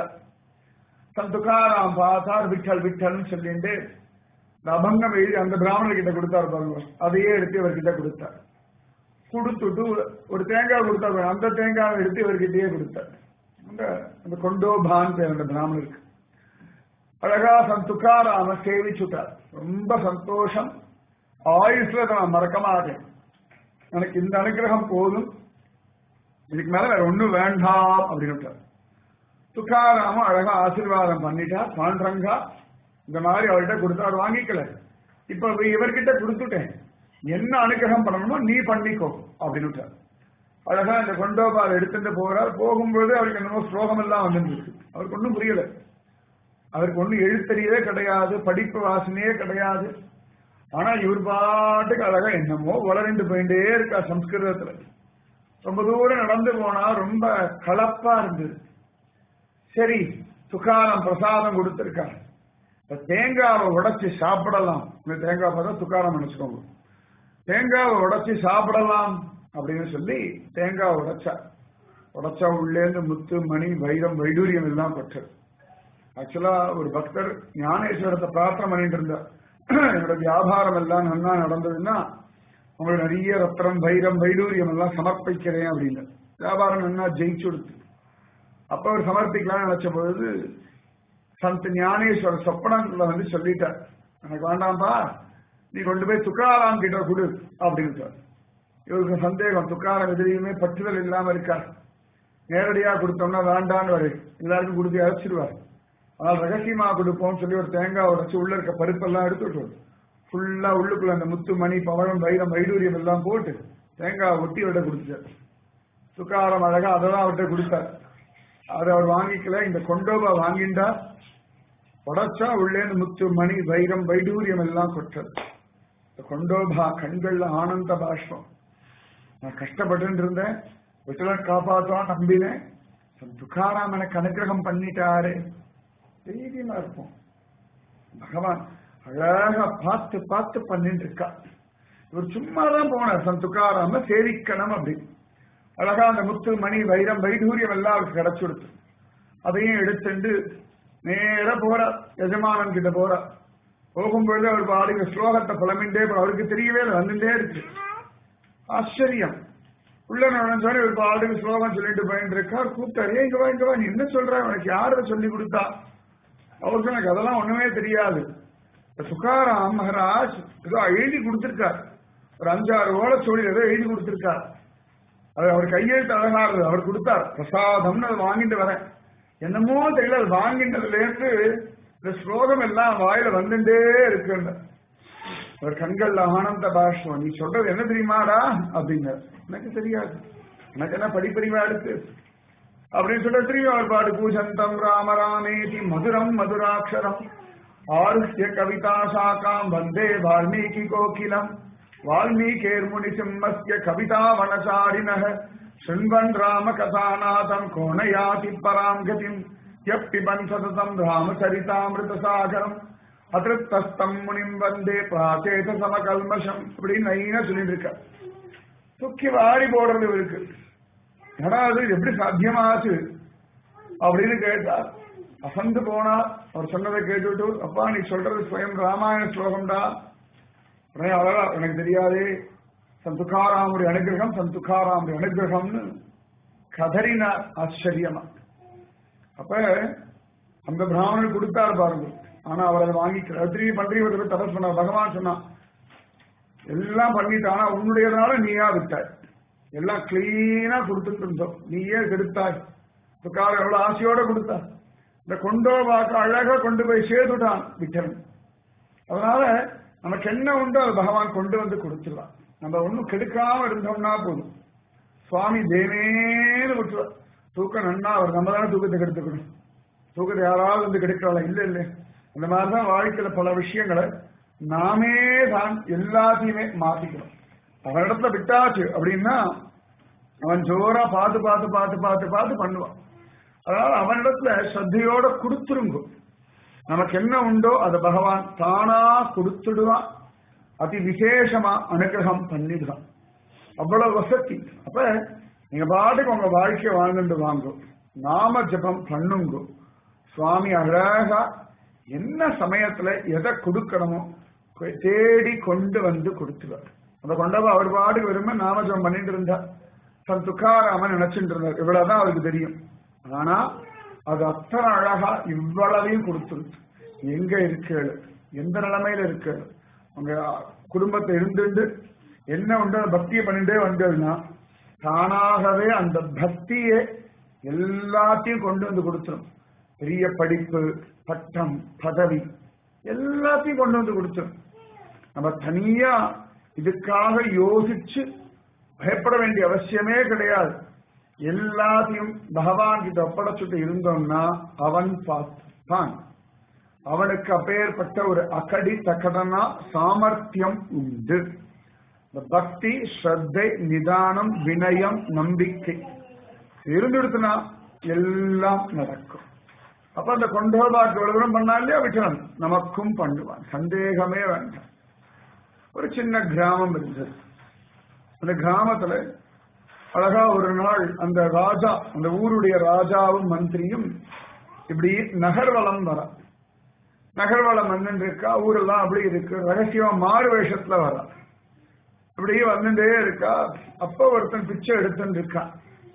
சன் துக்காராம் பார்த்தார், விட்டல் விட்டல்னு சொல்லிட்டு அபங்கம் எழுதி அந்த பிராமணர் கிட்ட கொடுத்தாரு பாருங்க, அதையே எடுத்து இவர்கிட்ட கொடுத்தார். கொடுத்துட்டு ஒரு தேங்காய் கொடுத்தாரு, அந்த தேங்காவை எடுத்து இவர்கிட்டயே கொடுத்தார். அந்த கொண்டோபான் பேர் அந்த பிராமணருக்கு. அழகா சன் துக்காராம சேவிச்சுட்டார். ரொம்ப சந்தோஷம். ஆயுஷ்ல நான் மறக்க மாட்டேன், எனக்கு இந்த அனுகிரகம் போதும், இதுக்கு மேல வேற ஒண்ணும் வேண்டாம் அப்படின்னு. துக்காராம அழகா ஆசீர்வாதம் பண்ணிட்டா. பாண்டரங்கா இந்த மாதிரி அவர்கிட்ட கொடுத்தாரு, வாங்கிக்கல, இப்ப இவர்கிட்ட கொடுத்துட்டேன், என்ன அனுகிரகம் பண்ணணுமோ நீ பண்ணிக்கோ அப்படின்னு. அழகா இந்த கொண்டோபால் எடுத்துட்டு போறார். போகும்போது அவருக்கு என்னமோ ஸ்லோகம் எல்லாம் வந்துருக்கு. அவருக்கு ஒன்றும் புரியல, அவருக்கு ஒன்றும் எழுத்தறியவே கிடையாது, படிப்பு வாசனையே கிடையாது. ஆனா இவர் பாட்டுக்கு அழகா என்னமோ வளர்ந்து போயிட்டே இருக்கா சம்ஸ்கிருதத்துல. ரொம்ப தூரம் நடந்து போனா ரொம்ப கலப்பா இருந்தது. சரி, துக்காராம் பிரசாதம் கொடுத்திருக்காரு, தேங்காவை உடைச்சு சாப்பிடலாம். இந்த தேங்காய் பார்த்தா துக்காராம் நினைச்சுக்கோங்க, தேங்காவை உடைச்சு சாப்பிடலாம் அப்படின்னு சொல்லி தேங்காவை உடைச்சா. உடைச்சா உள்ளேந்து முத்து மணி வைரம் வைடூரியம் எல்லாம் பெற்றது. ஆக்சுவலா ஒரு பக்தர் ஞானேஸ்வரத்தை பிரார்த்தனை பண்ணிட்டு இருந்தார், என்னோட வியாபாரம் எல்லாம் நன்னா நடந்ததுன்னா உங்களுக்கு நிறைய ரத்னம் வைரம் வைடூரியம் எல்லாம் சமர்ப்பிக்கிறேன் அப்படின்னு. வியாபாரம் நன்னா ஜெயிச்சு கொடுத்து அப்ப அவர் சமர்ப்பிக்கலாம் நினைச்ச பொழுது சந்த் ஞானேஸ்வரர் சொப்பனத்துல வந்து சொல்லிட்டார், எனக்கு வேண்டாம்பா, நீ கொண்டு போய் துக்காராம் கிட்ட கொடு அப்படின்னு. இவருக்கு சந்தேகம், துக்காராம் எதிரையுமே பற்றுதல் இல்லாம இருக்கார், நேரடியா கொடுத்தோம்னா வேண்டான்னு வரை எல்லாருக்கும் கொடுத்து அரைச்சிடுவார். ஆனால் ரகசியமா கொடுப்போம்னு சொல்லி ஒரு தேங்காய் உடைச்சு உள்ள இருக்க பருப்பெல்லாம் எடுத்துட்டு ஃபுல்லா உள்ளுக்குள்ள அந்த முத்து மணி பவழம் வைரம் வைடூரியம் எல்லாம் போட்டு தேங்காய் ஒட்டி விட கொடுத்தார். துக்காரம் அழகா அதெல்லாம் அவர்கிட்ட கொடுத்தார். அதை அவர் வாங்கிக்கல. இந்த கொண்டோபா வாங்கிண்டா உடச்சா உள்ளேந்து முத்து மணி வைரம் வைடூரியம் எல்லாம் கொட்டது. இந்த கொண்டோபா கண்கள்ல ஆனந்த பாஷ்பம். நான் கஷ்டப்பட்டு இருந்தேன், விட்டலன் காப்பாத்தான் நம்பினேன், துக்காராம் எனக்கு அனுகிரகம் பண்ணிட்டாரு. தைரியமா இருப்போம். பகவான் அழகா பார்த்து பார்த்து பண்ணிட்டு இருக்கா. இவர் சும்மாதான் போனார், சன் துக்காராம சேவிக்கணும் அப்படின்னு. அழகா அந்த முத்து மணி வைரம் வைடூரியம் எல்லாம் அவருக்கு கிடைச்சுடுத்து. அதையும் எடுத்துட்டு நேர போற எஜமானன் கிட்ட போற. போகும்பொழுது அவர் பாடுகிற ஸ்லோகத்தை புலமின்றே அவருக்கு தெரியவே வந்துட்டே இருக்கு. ஆச்சரியம். உள்ள நுழைஞ்சோடனே ஒரு பாடுக்கு ஸ்லோகம் சொல்லிட்டு போயிட்டு இருக்கார். கூப்பிட்டாரு, இங்க வா இங்க வா, நீ என்ன சொல்ற, உனக்கு யார சொல்லி கொடுத்தா? அவருக்கு எனக்கு அதெல்லாம் ஒண்ணுமே தெரியாது. துக்காராம் மகாராஜ் ஏதோ எழுதி கொடுத்திருக்கார், ஒரு அஞ்சாறு ஓலைச்சோடி ஏதோ எழுதி கொடுத்திருக்கார். அது அவர் கையெழுத்து அழகாரு, அவர் கொடுத்தார் பிரசாதம்னு அதை வாங்கிட்டு வரேன். என்னமோ தெரியல, அது வாங்கிட்டதுல இருந்து இந்த ஸ்லோகம் எல்லாம் வாயில வந்துட்டே இருக்கு. அவர் கண்கள்ல ஆனந்த பாஷ்பம். நீ சொல்றது என்ன தெரியுமாடா அப்படின்னார். எனக்கு தெரியாது, எனக்கு என்ன படிப்பறிவா இருக்கு அப்படின்னு சொல்ல தெரியும். அவர் பாடு பூஜந்தம் ராமராமேதி மதுரம் மதுராட்சரம் ஆருஷ்ய கவிதா சாக்காம் வந்தே வால்மீகி கோகிலம் வால்மீகேர்முனி சிம்மஸ்ய கவிதா வனசாரிணः शृण्वन् राम कथानाथं कोणयाति परां गतिं यः पिबन् सततं रामचरितामृतसागरम् अतृप्तस्तं मुनिं वन्दे प्राचेत समकल्मषம் அப்படின்னு நைனா சொல்லிட்டு இருக்க. தூக்கி வாரி போடுறது இருக்கு. ஏன்னா அது எப்படி சாத்தியமாச்சு அப்படின்னு கேட்டா அசந்து போனா. அவர் சொன்னதை கேட்டுவிட்டு, அப்பா நீ சொல்றது ஸ்வயம் ராமாயண ஸ்லோகம்டா, அழகா எனக்கு தெரியாது, சந்துக்காராமுடைய அனுகிரகம் சந்துக்காராமுடைய அனுகிரகம்னு கதறினார் ஆச்சரியமா. அப்ப அந்த பிராமணர் கொடுத்தார் பாருங்க. ஆனா அவர் அதை வாங்கிக்கிறார். திரும்பி பன்றி ஒரு தபஸ் பண்ணார். பகவான் சொன்னான், எல்லாம் பண்ணிட்டானா உன்னுடையதுனால நீயா விட்டாய், எல்லாம் கிளீனா கொடுத்துட்டு இருந்தோம், நீயே கெடுத்தாய். துக்காரம் எவ்வளவு ஆசையோட கொடுத்தா. இந்த கொண்டோபாக்க அழகா கொண்டு போய் சேர்த்துட்டான் விட்டவன். அதனால நமக்கு என்ன உண்டோ அது பகவான் கொண்டு வந்து கொடுத்துருவான். நம்ம ஒன்னும் கெடுக்காம இருந்தோம்னா போதும். சுவாமி தேனேன்னு விட்டுருவார். தூக்கம் நன்னா அவர் நம்ம தானே தூக்கத்தை கெடுத்துக்கணும். தூக்கத்தை யாராவது வந்து கெடுக்கிறாளா? இல்ல இல்ல. அந்த மாதிரிதான் வாழ்க்கையில பல விஷயங்களை நாமே தான் எல்லாத்தையுமே மாத்திக்கணும். அவனிடத்துல விட்டாச்சு அப்படின்னா அவன் ஜோரா பார்த்து பார்த்து பார்த்து பார்த்து பார்த்து பண்ணுவான். அதனால அவனிடத்துல ஸ்ரத்தையோட கொடுத்துருங்க. நமக்கு என்ன உண்டோ அதை பகவான் தானா கொடுத்துடுவான். அதி விசேஷமா அனுகிரகம் பண்ணிடுவான். அவ்வளவு வசதி. அப்ப நீங்க பாட்டுக்கு உங்க வாழ்க்கையை வாழ்ந்துட்டு வாங்க, நாம ஜபம் பண்ணுங்க. சுவாமி அழகா என்ன சமயத்துல எதை கொடுக்கணுமோ தேடி கொண்டு வந்து கொடுத்துவார். அந்த கொண்டவா அவர் பாட்டுக்கு வருமே நாம ஜபம் பண்ணிட்டு இருந்தா தன் துக்காராமன் நினைச்சுட்டு இருந்தார். இவ்வளவுதான் அவருக்கு தெரியும். ஆனா அது அத்தனை அழகா இவ்வளவையும் கொடுத்துருக்கு. எங்க இருக்கேள், எந்த நிலைமையில இருக்கேள், உங்க குடும்பத்தை இருந்துட்டு என்ன உண்டு பக்தியை பண்ணிட்டே வந்ததுன்னா தானாகவே அந்த பக்தியை எல்லாத்தையும் கொண்டு வந்து கொடுத்துரும். பெரிய படிப்பு, பட்டம், பதவி எல்லாத்தையும் கொண்டு வந்து கொடுத்துரும். நம்ம தனியா இதுக்காக யோசிச்சு பயப்பட வேண்டிய அவசியமே கிடையாது. எல்லாத்தையும் பகவான் கிட்ட ஒப்படைச்சுட்டு இருந்தோம்னா அவன் பார்த்தான். அவனுக்கு அப்பேற்பட்ட ஒரு அகடி தக்கடனா சாமர்த்தியம் உண்டு. இந்த பக்தி, ஸ்ரத்தை, நிதானம், வினயம், நம்பிக்கை இருந்துடுத்துனா எல்லாம் நடக்கும். அப்ப அந்த கொண்டோபாக்கு விளம்பரம் பண்ணாலே விட்டவன் நமக்கும் பண்ணுவான், சந்தேகமே வேண்டாம். ஒரு சின்ன கிராமம் இருந்தது. அந்த கிராமத்துல அழகா ஒரு நாள் அந்த ராஜா, அந்த ஊருடைய ராஜாவும் மந்திரியும் இப்படி நகர்வலம் வர நகர்வலம் வந்து இருக்கா. ஊரெல்லாம் அப்படி இருக்கு. ரகசியமா மாறு வேஷத்துல வர அப்படியே வந்துட்டே இருக்கா. அப்ப ஒருத்தன் பிச்சை எடுத்துட்டு இருக்கான்.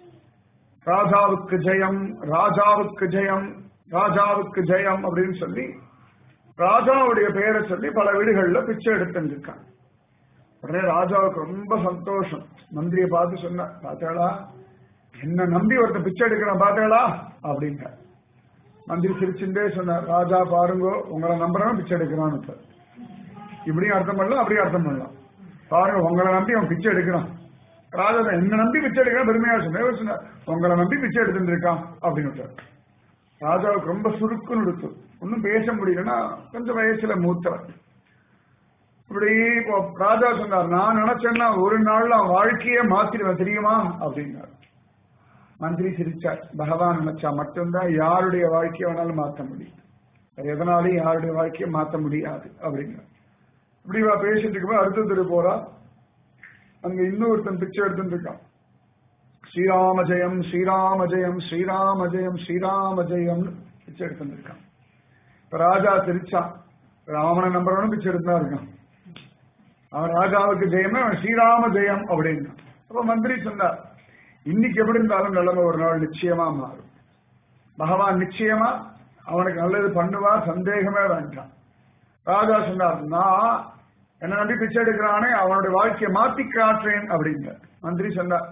ராஜாவுக்கு ஜெயம், ராஜாவுக்கு ஜெயம், ராஜாவுக்கு ஜெயம் அப்படின்னு சொல்லி ராஜாவுடைய பெயரை சொல்லி பல வீடுகள்ல பிச்சை எடுத்துட்டு இருக்கான். உடனே ராஜாவுக்கு ரொம்ப சந்தோஷம். மந்திரியை பார்த்து சொன்ன, பாத்தேளா என்ன நம்பி ஒருத்தன் பிச்சை எடுக்கிறான் பாத்தேளா அப்படின்ற. மந்திரி சிரிச்சுட்டே சொன்னார், ராஜா பாருங்கோ உங்களை நம்புறவன் பிச்சை எடுக்கிறான். இப்படியும் அர்த்தம் பண்ணலாம், அப்படியும் அர்த்தம் பண்ணலாம். பாருங்க உங்களை நம்பி அவன் பிச்சை எடுக்கிறான், ராஜா என்ன நம்பி பிச்சை எடுக்க பெருமையா சொன்ன உங்களை நம்பி பிச்சை எடுத்துட்டு இருக்கான் அப்படின்னு ராஜாவுக்கு ரொம்ப சுருக்குன்னு எடுத்து ஒன்னும் பேச முடியலன்னா கொஞ்சம் வயசுல மூத்தவர் இப்படி இப்போ ராஜா சொன்னார் நான் நினைச்சேன்னா ஒரு நாள்ல அவன் வாழ்க்கையே மாத்திடுவேன் தெரியுமா அப்படின்னார். மந்திரி சிரிச்சார். பகவான் நினைச்சா மட்டும்தான் யாருடைய வாழ்க்கையை வேணாலும் மாற்ற முடியும், எதனாலையும் யாருடைய வாழ்க்கையை மாற்ற முடியாது அப்படின்னா இப்படி பேசிட்டு இருக்க அடுத்த தெரு போறா. அங்க இன்னொருத்தன் பிச்சை எடுத்துட்டு இருக்கான். ஸ்ரீராம ஜெயம் ஸ்ரீராம ஜெயம் ஸ்ரீராம ஜெயம் ஸ்ரீராம ஜெயம்னு பிச்சை எடுத்துட்டு இருக்கான். இப்ப ராஜா சிரிச்சான். ராமனை நம்புறவனும் பிச்சை எடுத்துதான் இருக்கான். அவன் ராஜாவுக்கு ஜெயமே அவன் ஸ்ரீராம ஜெயம் அப்படின்னா. அப்ப மந்திரி சொன்னார் இன்னைக்கு எப்படி இருந்தாலும் நிலைமை ஒரு நாள் நிச்சயமா மாறும். பகவான் நிச்சயமா அவனுக்கு நல்லது பண்ணுவா, சந்தேகமே வேண்டாம். ராஜா சொன்னார் நான் என்ன நம்பி பிச்சை எடுக்கிறானே அவனுடைய வாழ்க்கையை மாத்தி காட்டுறேன் அப்படிங்க. மந்திரி சொன்னார்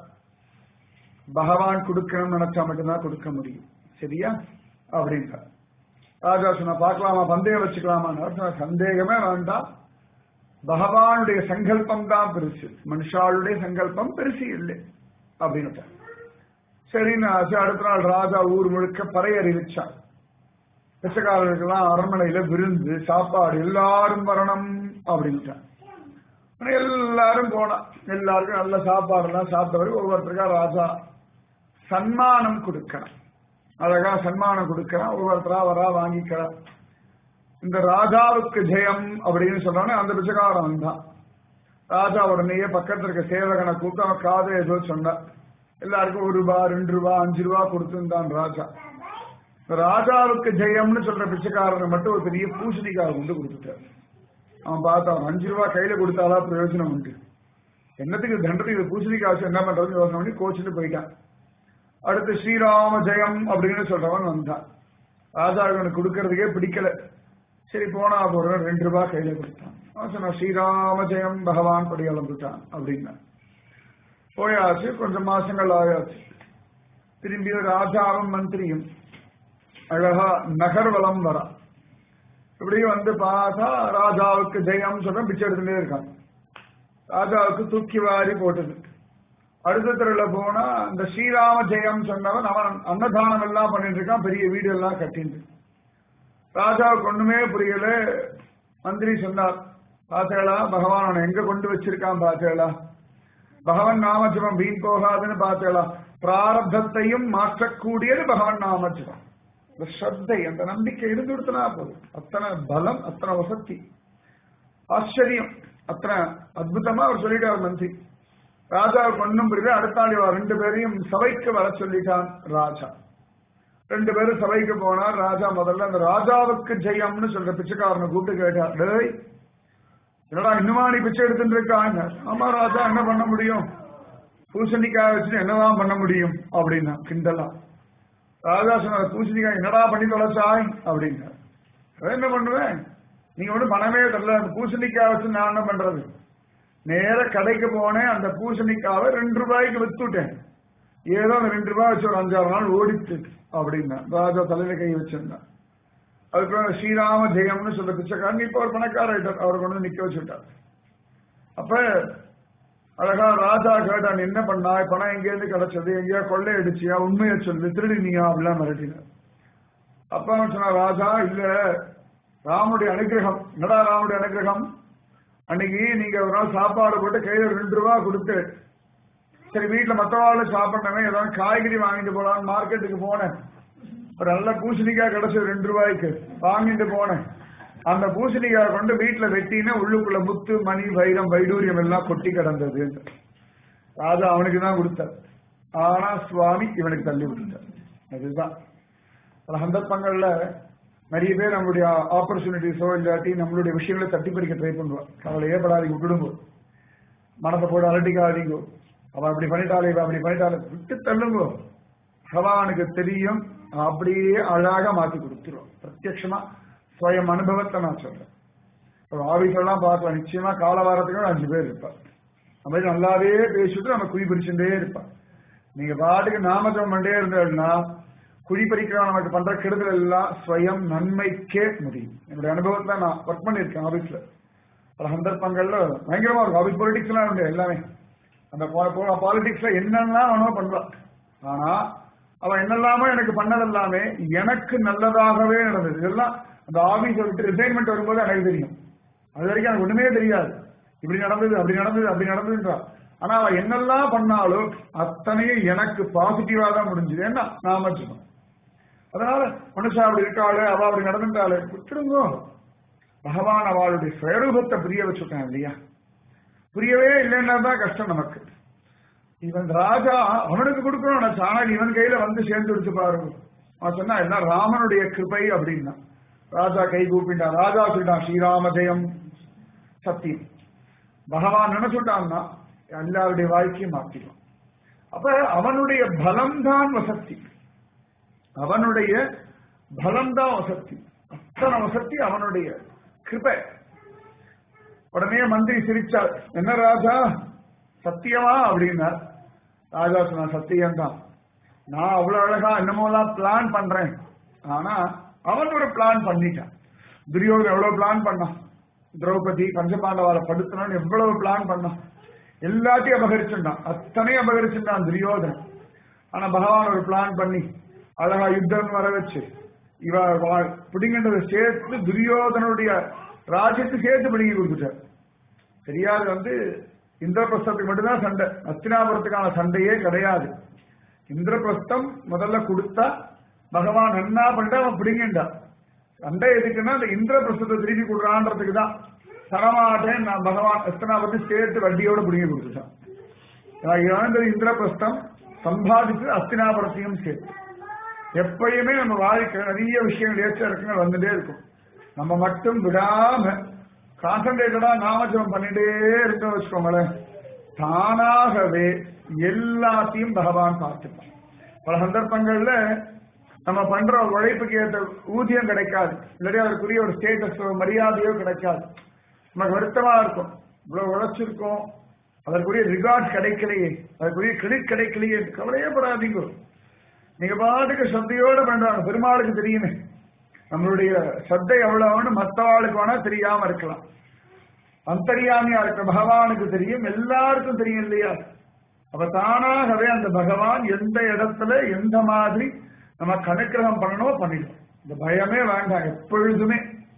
பகவான் கொடுக்கணும்னு நினைச்சா மட்டும்தான் கொடுக்க முடியும், சரியா அப்படின்றார். ராஜா சொன்னா பார்க்கலாமா, பந்தயம் வச்சுக்கலாமா? சந்தேகமே வேண்டாம், பகவானுடைய சங்கல்பம் தான் பெருசு, மனுஷாளுடைய சங்கல்பம் பெருசு இல்லை அப்படின்னு. சரின்னு அடுத்த நாள் ராஜா ஊர் முழுக்க பறை அறிவிச்சார். பிச்சைக்காரர்களுக்கெல்லாம் அரண்மனையில விருந்து சாப்பாடு எல்லாரும் வரணும் அப்படின்ட்டான். எல்லாரும் போனா எல்லாருக்கும் நல்ல சாப்பாடு எல்லாம் சாப்பிட்டவருக்கு ஒவ்வொருத்தருக்கா ராஜா சன்மானம் கொடுக்கிறான். அழகா சன்மானம் கொடுக்கிறான். ஒவ்வொருத்தரா வரா வாங்கிக்கிறான். இந்த ராஜாவுக்கு ஜெயம் அப்படின்னு சொன்னோன்னே அந்த பிச்சைக்காரன் வந்தான். ராஜா உடனேயே பக்கத்துல இருக்க சேவகனை கூப்பிட்டு அவன் காதை ஏதோ சொன்னான். எல்லாருக்கும் ஒரு ரூபா ரெண்டு ரூபா அஞ்சு ரூபா கொடுத்துருந்தான் ராஜா. ராஜாவுக்கு ஜெயம்னு சொல்ற பிச்சைக்காரனை மட்டும் ஒரு பெரிய பூசணிக்காக கொண்டு கொடுத்துட்டார். அவன் பார்த்தான் அஞ்சு ரூபா கையில கொடுத்தாதான் பிரயோஜனம் உண்டு, என்னத்துக்கு தண்டத்துக்கு பூசணிக்காசு என்ன பண்றதுன்னு யோசனை பண்ணி கோச்சிட்டு போயிட்டான். அடுத்து ஸ்ரீராம ஜெயம் அப்படின்னு சொல்றவன் வந்தான். ராஜா இவனுக்கு கொடுக்கறதுக்கே பிடிக்கல. சரி போனா போற ரெண்டு ரூபாய் கையில கொடுத்தான். அவன் சொன்ன ஸ்ரீராம ஜெயம் பகவான் படி அளந்துட்டான் அப்படின்னா போயாச்சு. கொஞ்சம் மாசங்கள் ஆயாச்சு. திரும்பி ராஜாவும் மந்திரியும் அழகா நகர்வலம் வரா. இப்படி வந்து பார்த்தா ராஜாவுக்கு ஜெயம் சொல்ற பிச்சை எடுத்துட்டே இருக்கான். ராஜாவுக்கு தூக்கி வாரி போட்டது. அடுத்த தெருல போனா இந்த ஸ்ரீராம ஜெயம் சொன்னவன் அவன் அன்னதானம் எல்லாம் பண்ணிட்டு இருக்கான், பெரிய வீடு எல்லாம் கட்டிட்டு. ராஜாவுக்கு ஒண்ணுமே புரியல. மந்திரி சொன்னார் பாத்தேளா பகவான் அவனை எங்க கொண்டு வச்சிருக்கான் பாத்தேளா, பகவான் நாமஜபம் வீண் போகாதுன்னு பாத்தேளா, பிராரப்தத்தையும் மாற்றக்கூடியது பகவான் நாமஜபம். இந்த ஸ்ரத்தை அந்த நம்பிக்கை இருந்துடுத்துனா போதும். அத்தனை பலம், அத்தனை வசதி, ஆச்சரியம், அத்தனை அற்புதமா அவர் சொல்லிட்டார் மந்திரி. ராஜாவுக்கு ஒன்னும் புரியல. அடுத்தாடி ரெண்டு பேரையும் சபைக்கு வர சொல்லிட்டான் ராஜா. ரெண்டு பேரும் சபைக்கு போனார். ராஜா முதல்ல அந்த ராஜாவுக்கு ஜெயம்னு சொல்ற பிச்சைக்காரனை கூப்பிட்டு கேட்டார், டேய் என்னடா இன்னுமா நீ பிச்சை எடுத்துட்டு இருக்காங்க? ஆமா ராஜா என்ன பண்ண முடியும், பூசணிக்காய் வச்சுட்டு என்னதான் பண்ண முடியும் அப்படின்னா கிண்டலா. ராஜா சொன்ன பூசணிக்காய் என்னடா பண்ணி தொலைச்சாய் அப்படின்னா என்ன பண்ணுவேன், நீங்க ஒன்றும் பணமே தரல, அந்த பூசணிக்காய் வச்சு நான் என்ன பண்றது? நேர கடைக்கு போனேன், அந்த பூசணிக்காவை ரெண்டு ரூபாய்க்கு வித்துட்டேன், ஏதோ அந்த ரெண்டு ரூபாய் வச்சு ஒரு அஞ்சாறு நாள் ஓடிச்சு அப்படின்னா. ராஜா தலையில கை வச்சிருந்தான். அதுக்கப்புறம் ஸ்ரீராம ஜெயம்னு சொல்ற பிச்சைக்காரன் இப்ப ஒரு பணக்கார ஆயிட்டார். அவரை கொண்டு நிக்க வச்சுட்டார். அப்ப அழகா ராஜா கேட்டான் என்ன பண்ணா, பணம் எங்கேருந்து கிடைச்சது, எங்கேயா கொள்ளை அடிச்சியா, உண்மையை சொல்லு, திருடினியா அப்படிலாம் மிரட்டினார். அப்ப அவன் சொன்ன ராஜா இல்ல ராமுடைய அனுகிரகம். என்னடா ராமுடைய அனுகிரகம், அன்னைக்கு நீங்க ஒரு நாள் சாப்பாடு போட்டு கையில ரெண்டு ரூபா கொடுத்து சரி வீட்டுல மற்றவாళ్ళు சாப்பிடவே ஏதாவது காய்கறி வாங்கிட்டு போலான்னு மார்க்கெட்டுக்கு போனேன். ஒரு நல்ல பூசணிக்காய் கிடைச்சது ரெண்டு ரூபாய்க்கு வாங்கிட்டு போனேன். அந்த பூசணிக்காய் கொண்டு வீட்டுல வெட்டினா உள்ளுக்குள்ள முத்து மணி வைரம் வைடூரியம் எல்லாம் கொட்டி கிடந்தது. ராஜா அவனுக்கு தான் கொடுத்தார். ஆனா சுவாமி இவனுக்கு தள்ளி விட்டார். அதுதான் பல சந்தர்ப்பங்கள்ல நிறைய பேர் நம்மளுடைய ஆப்பர்ச்சுனிட்டிஸோ இல்லாட்டி நம்மளுடைய விஷயங்களை தட்டி பறிக்க ட்ரை பண்ணுவான். அவளை ஏற்படாதீங்க, விட்டுடுங்கோ, மனத்தை போட்டு அலட்டிக்காதீங்கோ, அவன் அப்படி பண்ணிட்டாலே அப்படி பண்ணிட்டாலே விட்டு தள்ளுங்கோ. பகவானுக்கு தெரியும், அப்படியே அழகாக மாத்தி கொடுத்துரும். பிரத்யட்சமா ஸ்வயம் அனுபவத்தை நான் சொல்றேன். ஒரு ஆபீஸ் எல்லாம் பார்க்கலாம், நிச்சயமா கால வாரத்துக்கு அஞ்சு பேர் இருப்பா. நம்ம நல்லாவே பேசிட்டு நம்ம குழி பறிச்சுட்டே இருப்பா. நீங்க பாட்டுக்கு நாமஜம் பண்ணே இருந்தேன்னா குழி பறிக்கிறவன் நமக்கு பண்ற கெடுதல் எல்லாம் ஸ்வயம் நன்மைக்கே முடியும். என்னுடைய அனுபவத்துல நான் ஒர்க் பண்ணிருக்கேன் ஆபீஸ்ல. பல சந்தர்ப்பங்கள்ல பயங்கரமா இருக்கும். ஆபீஸ் பொலிட்டிக்ஸ் எல்லாம் உண்டு எல்லாமே. அந்த பாலிடிக்ஸ்ல என்னெல்லாம் அவனோ பண்றான். ஆனா அவன் என்னெல்லாமோ எனக்கு பண்ணதெல்லாமே எனக்கு நல்லதாகவே நடந்தது. இதெல்லாம் அந்த ஆபீஸை விட்டு ரிசைன்மெண்ட் வரும்போது எனக்கு தெரியும். அது வரைக்கும் எனக்கு ஒண்ணுமே தெரியாது. இப்படி நடந்தது அப்படி நடந்தது அப்படி நடந்ததுன்றான். ஆனா அவன் என்னெல்லாம் பண்ணாலும் அத்தனையும் எனக்கு பாசிட்டிவா தான் முடிஞ்சது. ஏன்னா நான் வச்சுக்கணும். அதனால மனுஷா அப்படி இருக்காளு, அவ அப்படி நடந்துட்டாளு, விட்டுடுங்க. பகவான் அவளுடைய சுயரூபத்தை புரிய வச்சுட்டான் இல்லையா? புரியவே இல்லைன்னா தான் கஷ்டம் நமக்கு. இவன் ராஜா அவனுக்கு கொடுக்கணும் நினைச்சானா இவன் கையில வந்து சேர்ந்து விடுச்சு பாருங்க. அவன் சொன்னா எல்லாம் ராமனுடைய கிருபை அப்படின்னா. ராஜா கை கூப்பிட்டான். ராஜா சொல்லிட்டான் ஸ்ரீராம ஜெயம் சத்தியம். பகவான் நினைச்சுட்டான்னா எல்லாருடைய வாழ்க்கையும் மாற்றிடும். அப்ப அவனுடைய பலம்தான் வசக்தி. அவனுடைய பலம்தான் வசக்தி. அத்தனை வசக்தி அவனுடைய கிருபை. உடனே மந்திரி சிரிச்சார். என்ன ராஜா சத்தியமா அப்படின்னா? ராஜா சொன்னா சத்தியம்தான். நான் அவ்வளவு அழகா என்னமோலாம் பிளான் பண்றேன். ஆனா அவன் ஒரு பிளான் பண்ணிட்டான். துரியோதன் எவ்வளவு பிளான் பண்ணான். திரௌபதி பஞ்சபாண்டவாளை படுத்தணும்னு எவ்வளவு பிளான் பண்ணான். எல்லாத்தையும் அபகரிச்சுட்டான். அத்தனையும் அபகரிச்சுட்டான் துரியோதன். ஆனா பகவான் ஒரு பிளான் பண்ணி அழகா யுத்தம் வர வச்சு இவ பிடிங்கன்றதை சேர்த்து துரியோதனுடைய ராஜ்யத்தை சேர்த்து பிடிங்கி கொடுத்துட்டார். தெரியாது வந்து இந்திரபிரஸ்தத்துக்கு மட்டும்தான் சண்டை. அஸ்தினாபுரத்துக்கான சண்டையே கிடையாது. இந்திரபிரஸ்தம் முதல்ல கொடுத்தா பகவான் என்ன பண்ணிட்டா அவன் பிடிங்கின்றான். சண்டை எதுக்குன்னா அந்த இந்திரபிரஸ்தத்தை திருப்பி கொடுறான்றதுக்கு தான். தரமாட்டேன் நான் பகவான் அஸ்தினாபுரத்தை சேர்த்து வட்டியோட பிடிங்கி கொடுத்துட்டான். இழந்தது இந்திரபிரஸ்தம், சம்பாதித்து அஸ்தினாபுரத்தையும் சேர்த்து. எப்பயுமே நம்ம வாழ்க்கை நிறைய விஷயங்கள் ஏற்ற இறக்கங்கள் வந்துட்டே இருக்கும். நம்ம மட்டும் விடாம கான்சன்ட்ரேட்டடா நாமஜபம் பண்ணிட்டே இருக்க வச்சுக்கோங்களேன், தானாகவே எல்லாத்தையும் பகவான் பார்த்துப்பான். பல சந்தர்ப்பங்கள்ல நம்ம பண்ற உழைப்புக்கு ஏற்ற ஊதியம் கிடைக்காது, இல்லாட்டி அதற்குரிய ஒரு ஸ்டேட்டஸோ மரியாதையோ கிடைக்காது. நமக்கு வருத்தமா இருக்கும். இவ்வளவு உழைச்சிருக்கோம், அதற்குரிய ரிகார்ட் கிடைக்கலையே, அதற்குரிய கிரெடிட் கிடைக்கலையே, கவலையே படாதீங்க. நீங்க பாட்டுக்கு சத்தையோட பண்றாங்க. பெருமாளுக்கு தெரியுமே நம்மளுடைய சத்தை எவ்வளவுன்னு. மற்றவாளுக்கு வேணா தெரியாம இருக்கலாம். அந்தரியாமியா இருக்க பகவானுக்கு தெரியும், எல்லாருக்கும் தெரியும் இல்லையா? அப்ப தானாகவே அந்த பகவான் எந்த இடத்துல எந்த மாதிரி நம்ம கணக்கிரகம் பண்ணணும் பண்ணிடும். இந்த பயமே வேண்டாம் எப்பொழுதுமே.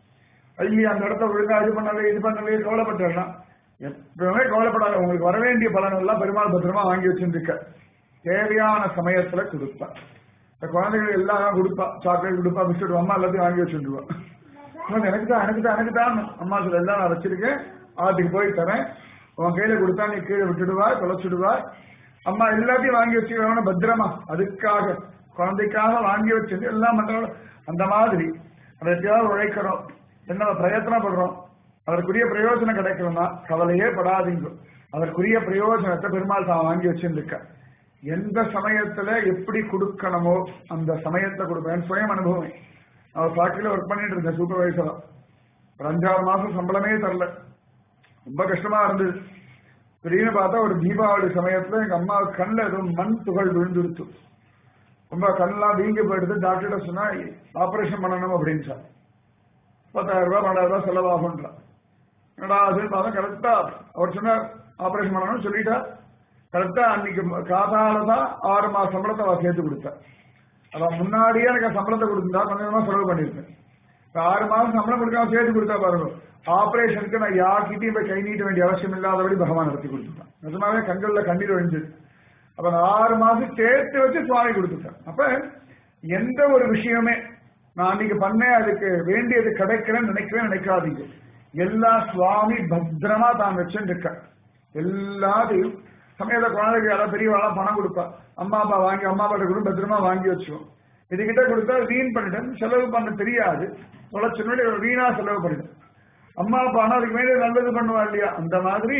ஐயா அந்த இடத்த ஒழுங்கா இது பண்ணவே இது பண்ணவே கவலைப்பட்டா எப்பவுமே கவலைப்படாத. உங்களுக்கு வர வேண்டிய பலன் எல்லாம் பெருமாள் பத்திரமா வாங்கி வச்சுருக்க. தேவையான சமயத்துல கொடுப்பா. இந்த குழந்தைகள் எல்லாம் கொடுப்பா. சாக்லேட் கொடுப்பா, பிஸ்கட், அம்மா எல்லாத்தையும் வாங்கி வச்சுருவா. எனக்கு தான் எனக்கு தான் எனக்கு தான் அம்மா சொல்ல எல்லாம் நான் வச்சிருக்கேன், ஆத்துக்கு போய் தரேன், உன் கையில கொடுத்தா நீ கீழே விட்டுடுவா, தொலைச்சுடுவா. அம்மா எல்லாத்தையும் வாங்கி வச்சுக்கணும் பத்திரமா. அதுக்காக குழந்தைக்காக வாங்கி வச்சது எல்லாம் பண்றோம். அந்த மாதிரி எப்பயாவது உழைக்கிறோம், என்ன பிரயத்தனப்படுறோம், அதற்குரிய பிரயோஜனம் கிடைக்கணும்னா கவலையே படாதீங்க. அதற்குரிய பிரயோஜனத்தை பெருமாள் தான் வாங்கி வச்சிருக்க. எந்த சமயத்துல எப்படி கொடுக்கணுமோ அந்த சமயத்துல கொடுப்பேன். சுயம் அனுபவம். அவர் ஃபேக்டரியில ஒர்க் பண்ணிட்டு இருந்தேன் சூப்பர்வைசரா. ஒரு அஞ்சாறு மாசம் சம்பளமே தரல, ரொம்ப கஷ்டமா இருந்தது. திடீர்னு பார்த்தா ஒரு தீபாவளி சமயத்துல எங்க அம்மா கண்ணில் ஏதோ மண் துகள் விழுந்துருச்சு. ரொம்ப கண்ணெல்லாம் வீங்கி போயிடுது. டாக்டர்கிட்ட சொன்னா ஆபரேஷன் பண்ணணும் அப்படின்னு சார். பத்தாயிரம் ரூபாய் பன்னெண்டாயிரம் ரூபாய் செலவாகுன்றான். என்னடா அதுன்னு பார்த்தா கரெக்டா அவர் சொன்னார் ஆபரேஷன் பண்ணணும்னு சொல்லிட்டா. கரெக்டா அன்னைக்கு காதாலதான் ஆறு மாசம் சம்பளத்தை அவ சேர்த்து கொடுத்தா. அதான் முன்னாடியே எனக்கு சம்பளத்தை கொடுத்துட்டா கொஞ்சம் கொஞ்சமா செலவு பண்ணிருக்கேன். ஆறு மாசம் சம்பளம் கொடுக்காம சேர்த்து கொடுத்தா பாருங்க. ஆபரேஷனுக்கு நான் யார்கிட்டையும் போய் கை நீட்ட வேண்டிய அவசியம் இல்லாதபடி பகவான் நடத்தி கொடுத்துட்டான். நிஜமாவே கண்கள்ல கண்ணீர் ஒழிஞ்சது. அப்ப நான் ஆறு மாசம் சேர்த்து வச்சு சுவாமி கொடுத்துட்டேன். அப்ப எந்த ஒரு விஷயமே நான் அன்னைக்கு பண்ணேன் அதுக்கு வேண்டியது கிடைக்கிறேன்னு நினைக்கவே நினைக்காதீங்க. எல்லா சுவாமி பத்திரமா தான் வச்சுட்டு இருக்க. எல்லாத்தையும் சமயத்துல குழந்தைக்கு யாராவது பெரியவாளா பணம் கொடுப்பா, அம்மா அப்பா வாங்கி அம்மா அப்பா கூட பத்திரமா வாங்கி வச்சுக்கோம். இதுகிட்ட கொடுத்தா வீண் பண்ணிட்டேன், செலவு பண்ண தெரியாது, உழைச்சனோட வீணா செலவு பண்ணிட்டேன். அம்மா அப்பா ஆனா அதுக்கு மேலே நல்லது பண்ணுவா இல்லையா? அந்த மாதிரி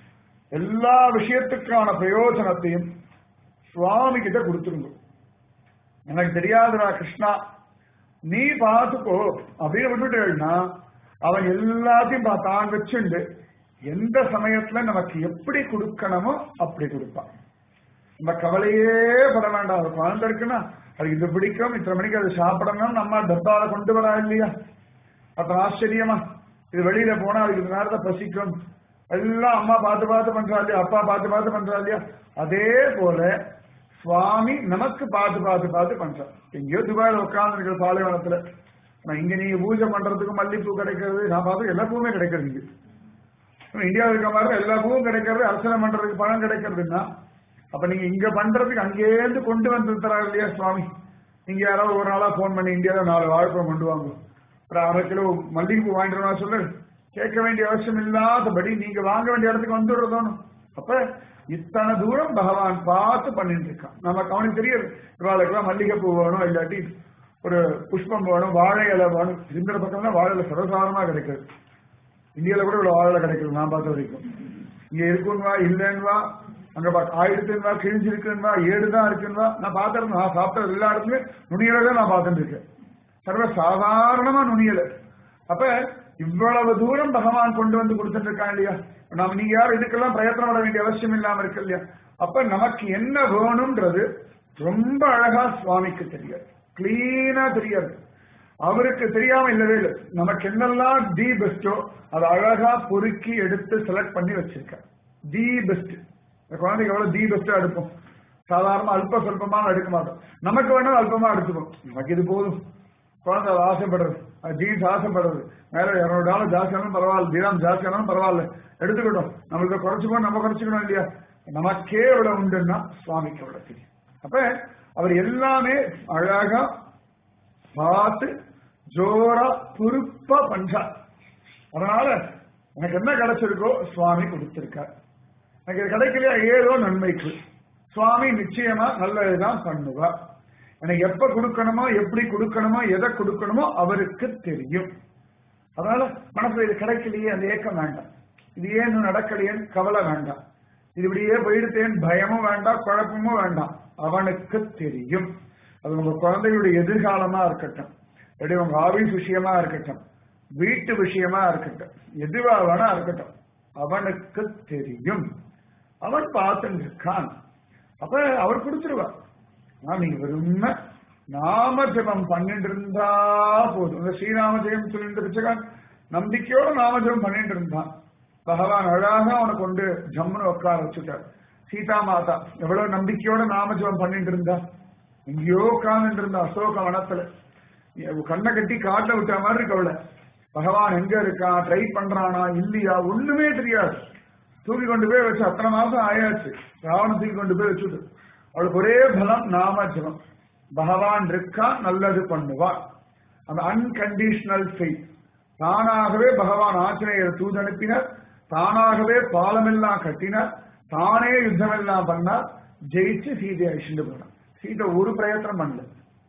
எல்லா விஷயத்துக்கான பிரயோஜனத்தையும் சுவாமி கிட்ட கொடுத்துருங்க. எனக்கு தெரியாதுடா கிருஷ்ணா நீ பார்த்துக்கோ அப்படின்னு விட்டுட்டேன்னா அவன் எல்லாத்தையும் தான் வச்சுண்டு எந்த சமயத்துல நமக்கு எப்படி கொடுக்கணுமோ அப்படி கொடுப்பான். நம்ம கவலையே பட வேண்டாம். அது குழந்தை இருக்குன்னா அதுக்கு இது பிடிக்கும், இத்தனை மணிக்கு அது சாப்பிடணும், நம்ம டப்பால கொண்டு வரா இல்லையா? அப்ப ஆச்சரியமா இது வெளியில போனா அதுக்கு இந்த நேரத்தை பசிக்கும், எல்லாம் அம்மா பார்த்து பார்த்து பண்றா இல்லையா, அப்பா பார்த்து பார்த்து பண்றா இல்லையா, அதே போல சுவாமி நமக்கு பார்த்து பார்த்து பார்த்து பண்றார். எங்கேயோ துபாயில உட்கார்ந்து இருக்கிற பாலைவனத்துல, நான் இங்க நீங்க பூஜை பண்றதுக்கு மல்லிப்பூ கிடைக்கிறது, நான் பார்த்து எல்லா பூவுமே கிடைக்கிறது. இங்க இந்தியாவில் இருக்க மாதிரி எல்லா பூவும் கிடைக்கிறது, அர்ச்சனை பண்றதுக்கு பணம் கிடைக்கிறதுன்னா அப்ப நீங்க இங்க பண்றதுக்கு அங்கேருந்து கொண்டு வந்து தராரு இல்லையா சுவாமி. நீங்க யாராவது ஒரு நாளா போன் பண்ணி இந்தியாவில் நாலு வாழைப்பழம் கொண்டு வாங்க, ஒரு அரை கிலோ மல்லிகைப்பூ வாங்கிட்டு சொல்லு, கேட்க வேண்டிய அவசியம் இல்லாதபடி நீங்க வாங்க வேண்டிய இடத்துக்கு வந்துடுறதோன்னு. அப்ப இத்தனை தூரம் பகவான் பார்த்து பண்ணிட்டு இருக்கான். நமக்கு அவனுக்கு தெரியாது இவாளுக்கெல்லாம் மல்லிகைப்பூ வேணும், இல்லாட்டி ஒரு புஷ்பம் வேணும், வாழை இலை வேணும். இருக்கிற பக்கம்னா வாழை இலை சர்வசாதாரணமா கிடைக்குது. இந்தியாவில கூட இவ்வளவு வாழை இலை கிடைக்குது நான் பார்த்த வரைக்கும். இங்க இருக்குன்னுவா இல்லைன்னுவா, அங்க ஆயிடுத்துவா கிழிஞ்சிருக்குன்னுவா, ஏடுதான் இருக்குன்னுவா. நான் பார்த்திருந்தேன், நான் சாப்பிட்ட எல்லா இடத்துலயுமே நுனியலை தான் நான் பார்த்துட்டு இருக்கேன், சர்வ சாதாரணமா நுனியலை. அப்ப இவ்வளவு தூரம் பகவான் கொண்டு வந்து கொடுத்துட்டு இருக்கான் இல்லையா. நாம நீங்க யாரும் இதுக்கெல்லாம் பிரயத்தனம் பண்ண வேண்டிய அவசியம் இல்லாம இருக்கு இல்லையா. அப்ப நமக்கு என்ன வேணும்ன்றது ரொம்ப அழகா சுவாமிக்கு தெரியாது, கிளீனா தெரியாது. அவருக்கு தெரியாம இல்லவே இல்லை. நமக்கு என்னெல்லாம் தி பெஸ்டோ அதை அழகா பொறுக்கி எடுத்து செலக்ட் பண்ணி வச்சிருக்க. தி பெஸ்ட் குழந்தைக்கு எவ்வளவு தி பெஸ்டா எடுப்போம், சாதாரண அல்ப சொல்பமான எடுக்க மாட்டோம். நமக்கு வேணும் அல்பமா எடுத்துப்போம், நமக்கு இது போதும். குழந்தை ஆசைப்படுறது, ஜீன்ஸ் ஆசைப்படுறது, மேல இருநூறு டாலர் ஜாஸ்தியானாலும் பரவாயில்ல, தீராம் ஜாஸ்தியானாலும் பரவாயில்ல, எடுத்துக்கிட்டோம். நம்மளுக்கு குறைச்சுக்கணும், நம்ம குறைச்சிக்கணும் இல்லையா. நமக்கே எவ்வளவு உண்டுன்னா சுவாமிக்கு எவ்வளவு தெரியும். அப்ப அவர் எல்லாமே அழகா பார்த்து ஜோரா பொறுப்பா பண்றார். அதனால எனக்கு என்ன கிடைச்சிருக்கோ சுவாமி கொடுத்திருக்கார். எனக்கு இது கிடைக்கலையா ஏதோ நன்மைக்கு சுவாமி நிச்சயமா நல்லதுதான் பண்ணுவார். எனக்கு எப்ப கொடுக்கணுமோ எப்படி கொடுக்கணுமோ எதை கொடுக்கணுமோ அவருக்கு தெரியும். அதனால மனசுல இது கிடைக்கலையே அந்த ஏக்கம் வேண்டாம், இது ஏன் நடக்கலையேன்னு கவலை வேண்டாம், இது இப்படியே போயிடுத்தேன் பயமும் வேண்டாம் குழப்பமும் வேண்டாம். அவனுக்கு தெரியும். அது உங்க குழந்தைகளுடைய எதிர்காலமா இருக்கட்டும், எப்படி உங்க ஆபீஸ் விஷயமா இருக்கட்டும், வீட்டு விஷயமா இருக்கட்டும், எதுவா வேணா இருக்கட்டும், அவனுக்கு தெரியும். அவன் பார்த்துட்டு இருக்கான். அப்ப அவர் கொடுத்துருவார். நீங்க வெறும நாம ஜபம் பண்ணிட்டு இருந்தா போதும். இந்த ஸ்ரீராம ஜெயம் சொல்லிட்டு பிச்சைக்கான் நம்பிக்கையோட நாம ஜபம் பண்ணிட்டு இருந்தான். பகவான் அழகாக அவனை கொண்டு ஜம்முன்னு உட்கார வச்சுட்டார். சீதா மாதா எவ்வளவு நம்பிக்கையோட நாம ஜபம் பண்ணிட்டு இருந்தா, எங்கேயோ உட்கார்ந்துட்டு இருந்தா அசோக வனத்துல, கண்ணை கட்டி காட்டுல விட்ட மாதிரி இருக்கு அவளை. பகவான் எங்க இருக்கான், ட்ரை பண்றானா இல்லையா ஒண்ணுமே தெரியாது. தூக்கி கொண்டு போய் வச்சு அத்தனை மாசம் ஆயாச்சு, ராவண தூக்கி கொண்டு போய் வச்சுட்டு அவளுக்கு ஒரே பலம் நாம ஜபம். பகவான் இருக்கா, நல்லது பண்ணுவான். அந்த அன்கண்டிஷனல் ஃபெய்த். தானாகவே பகவான் ஆஞ்சநேயர் தூதனுப்பினர், தானாகவே பாலமெல்லாம் கட்டினார், தானே யுத்தம் எல்லாம் பண்ணார், ஜெயிச்சு சீதையை அழிச்சுட்டு போனார். சீதை ஒரு பிரயத்தனம் பண்ணல,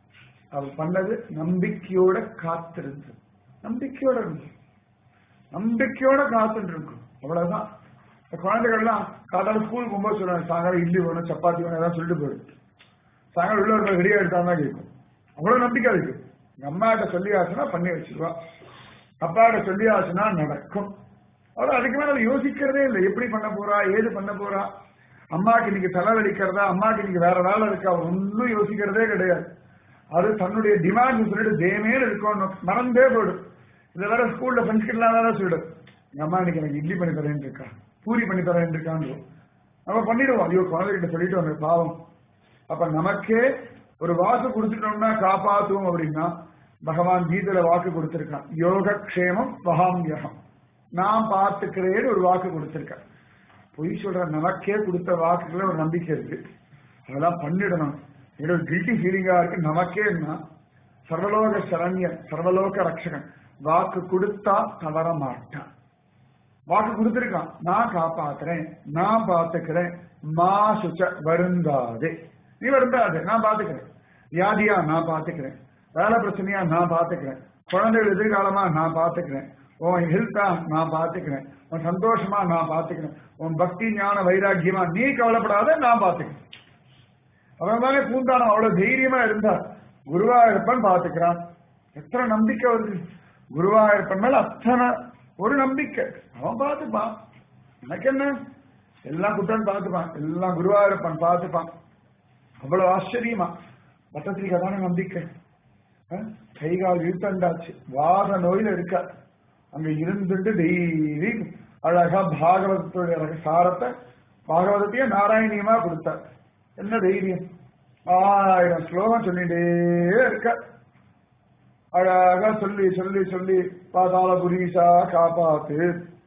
அவள் பண்ணது நம்பிக்கையோட காத்திருந்து, நம்பிக்கையோட இருந்து நம்பிக்கையோட காத்துட்டு இருக்கும். அவ்வளவுதான். குழந்தைகள்லாம் காலையில் ஸ்கூல் போகும்போது சொல்லுவாங்க, சாயங்காலம் இட்லி வேணும் சப்பாத்தி வேணும் ஏதாவது சொல்லிட்டு போயிடும். சாயங்காலம் உள்ள ஒரு ரெடியா எடுத்தாங்க கேட்கும். அவ்வளவு நம்பிக்கை இருக்கு. எங்க அம்மாட்ட சொல்லி ஆச்சுன்னா பண்ணி வச்சிருவா, அப்பாட்ட சொல்லி ஆச்சுன்னா நடக்கும். அவ்வளவு அதுக்கு மேல யோசிக்கிறதே இல்லை, எப்படி பண்ண போறா ஏது பண்ண போறா, அம்மாக்கு இன்னைக்கு தலைவலிக்கிறதா, அம்மாக்கு இன்னைக்கு வேற வேலை இருக்கா, ஒன்னும் யோசிக்கிறதே கிடையாது. அது தன்னுடைய டிமாண்ட் சொல்லிட்டு தேமேன்னு இருக்கணும், மறந்தே போயிடும். இதை வேற ஸ்கூல்ல ஃப்ரெண்ட்ஸ் கிட்ட வேற சொல்லிடும், எங்க அம்மா இன்னைக்கு எனக்கு இட்லி பண்ணி தரேன் இருக்கா, பூரி பண்ணி தரேன் இருக்கான்னு நம்ம பண்ணிடுவோம். ஐயோ குழந்தைகிட்ட சொல்லிட்டு வந்த பாவம். அப்ப நமக்கே ஒரு வாக்கு கொடுத்துட்டோம்னா காப்பாத்துவோம் அப்படின்னா பகவான் கீதையில வாக்கு கொடுத்திருக்கான், யோகக்ஷேமம் வகாமியகம், நான் பார்த்துக்கிறேன்னு ஒரு வாக்கு கொடுத்திருக்கேன். பொய் சொல்ற நமக்கே கொடுத்த வாக்குகளை ஒரு நம்பிக்கை இருக்கு, அதெல்லாம் பண்ணிடணும். என்னோட கில்ட்டி ஃபீலிங்கா இருக்கு நமக்கேன்னா. சர்வலோக சரண்யன், சர்வலோக ரட்சகன் வாக்கு கொடுத்தா தவற மாட்டான். வாக்கு கொடுத்திருக்கான், நான் காப்பாத்துறேன், நான் பாத்துக்கிறேன், மா சுச்ச வருந்தாதே, நீ வருந்தாதே, நான் பாத்துக்கிறேன். வியாதியா நான் பாத்துக்கிறேன், வேலை பிரச்சனையா நான் பாத்துக்கிறேன், குழந்தைகள் எதிர்காலமா நான் பாத்துக்கிறேன், உன் ஹெல்த்தா நான் பாத்துக்கிறேன், உன் சந்தோஷமா நான் பாத்துக்கிறேன், உன் பக்தி ஞான வைராக்கியமா நீ கவலைப்படாத நான் பாத்துக்கிறேன். அவன் தானே பூந்தானம் அவ்வளவு தைரியமா இருந்தா. குருவாயூரப்பன் பாத்துக்கிறான். எத்தனை நம்பிக்கை வருது குருவாயூரப்பன் மேல, அத்தனை ஒரு நம்பிக்கை. அவன் பார்த்துப்பான், எனக்கு என்ன எல்லாம் குற்றம் பார்த்துப்பான், எல்லாம் குருவாயூரப்பன் பார்த்துப்பான். அவ்வளவு ஆச்சரியமா பட்டத்திரிக்கை தானே நம்பிக்கை. கைகால் இழுத்தண்டாச்சு, வாத நோயில இருக்க, அங்க இருந்துட்டு டெய்லி அழகா பாகவதத்துடைய சாரத்தை பாகவதத்தையே நாராயணியமா கொடுத்தார். என்ன தைரியம்! ஆயிரம் ஸ்லோகம் சொல்லிட்டே இருக்க. அழகா சொல்லி சொல்லி சொல்லி பாதாளபுரி ஈஷா காப்பாத்து,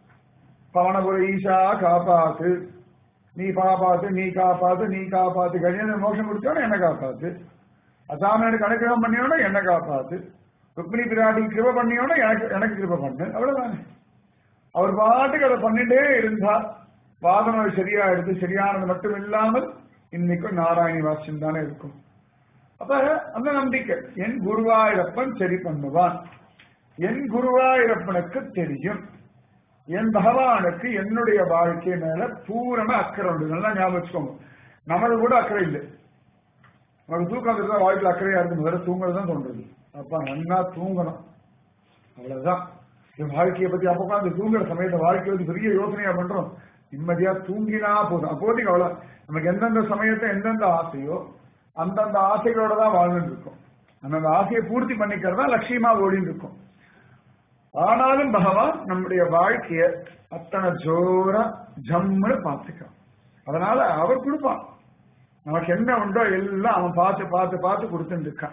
பவனபுரி ஈஷா காப்பாத்து, நீ காப்பாத்து நீ காப்பாத்து நீ காப்பாத்து, கஜேந்திர மோட்சம் கொடுத்தோட என்ன காப்பாத்து, அசாமனுக்கு அனுகிரகம் பண்ணியோட என்ன காப்பாத்து, ருக்மிணி பிராட்டி கிருப பண்ணியோட எனக்கு எனக்கு கிருப பண்ணு, அவ்வளவுதானே. அவர் பாட்டுக்கு அதை பண்ணிட்டே இருந்தார். வாதனம் சரியா எடுத்து சரியானது மட்டும் இல்லாமல் இன்னைக்கும் நாராயணி வாசியம் தானே இருக்கும். அப்ப அந்த நம்பிக்கை, என் குருவாயூரப்பன் சரி பண்ணுவான், என் குருவாயூரப்பனுக்கு தெரியும், என் பகவானுக்கு என்னுடைய வாழ்க்கை மேல பூரண அக்கறை உண்டு. நல்லா ஞாபகம் வச்சுக்கோங்க. நமக்கு கூட அக்கறை இல்லை. நமக்கு தூக்கம் இருக்கிறதா வாழ்க்கையில் அக்கறையா இருக்கு, முதல்ல தூங்குறதுதான் தோன்றது. அப்ப நல்லா தூங்கணும், அவ்வளவுதான். வாழ்க்கையை பத்தி அப்ப அந்த தூங்குற சமயத்தை வாழ்க்கையை வந்து பெரிய யோசனையா பண்றோம். நிம்மதியா தூங்கினா போதும். அப்போதைக்கு அவ்வளவு நமக்கு எந்தெந்த சமயத்தை எந்தெந்த ஆசையோ அந்தந்த ஆசைகளோட தான் வாழ்ந்துட்டு இருக்கும். அந்தந்த ஆசையை பூர்த்தி பண்ணிக்கிறதா லட்சியமா ஓடிட்டு இருக்கும். ஆனாலும் பகவான் நம்முடைய வாழ்க்கைய அத்தனை ஜோரா ஜம்முன்னு பார்த்துக்கான். அதனால அவர் கொடுப்பான். நமக்கு என்ன உண்டோ எல்லாம் அவன் பார்த்து பார்த்து பார்த்து கொடுத்துட்டு இருக்கான்.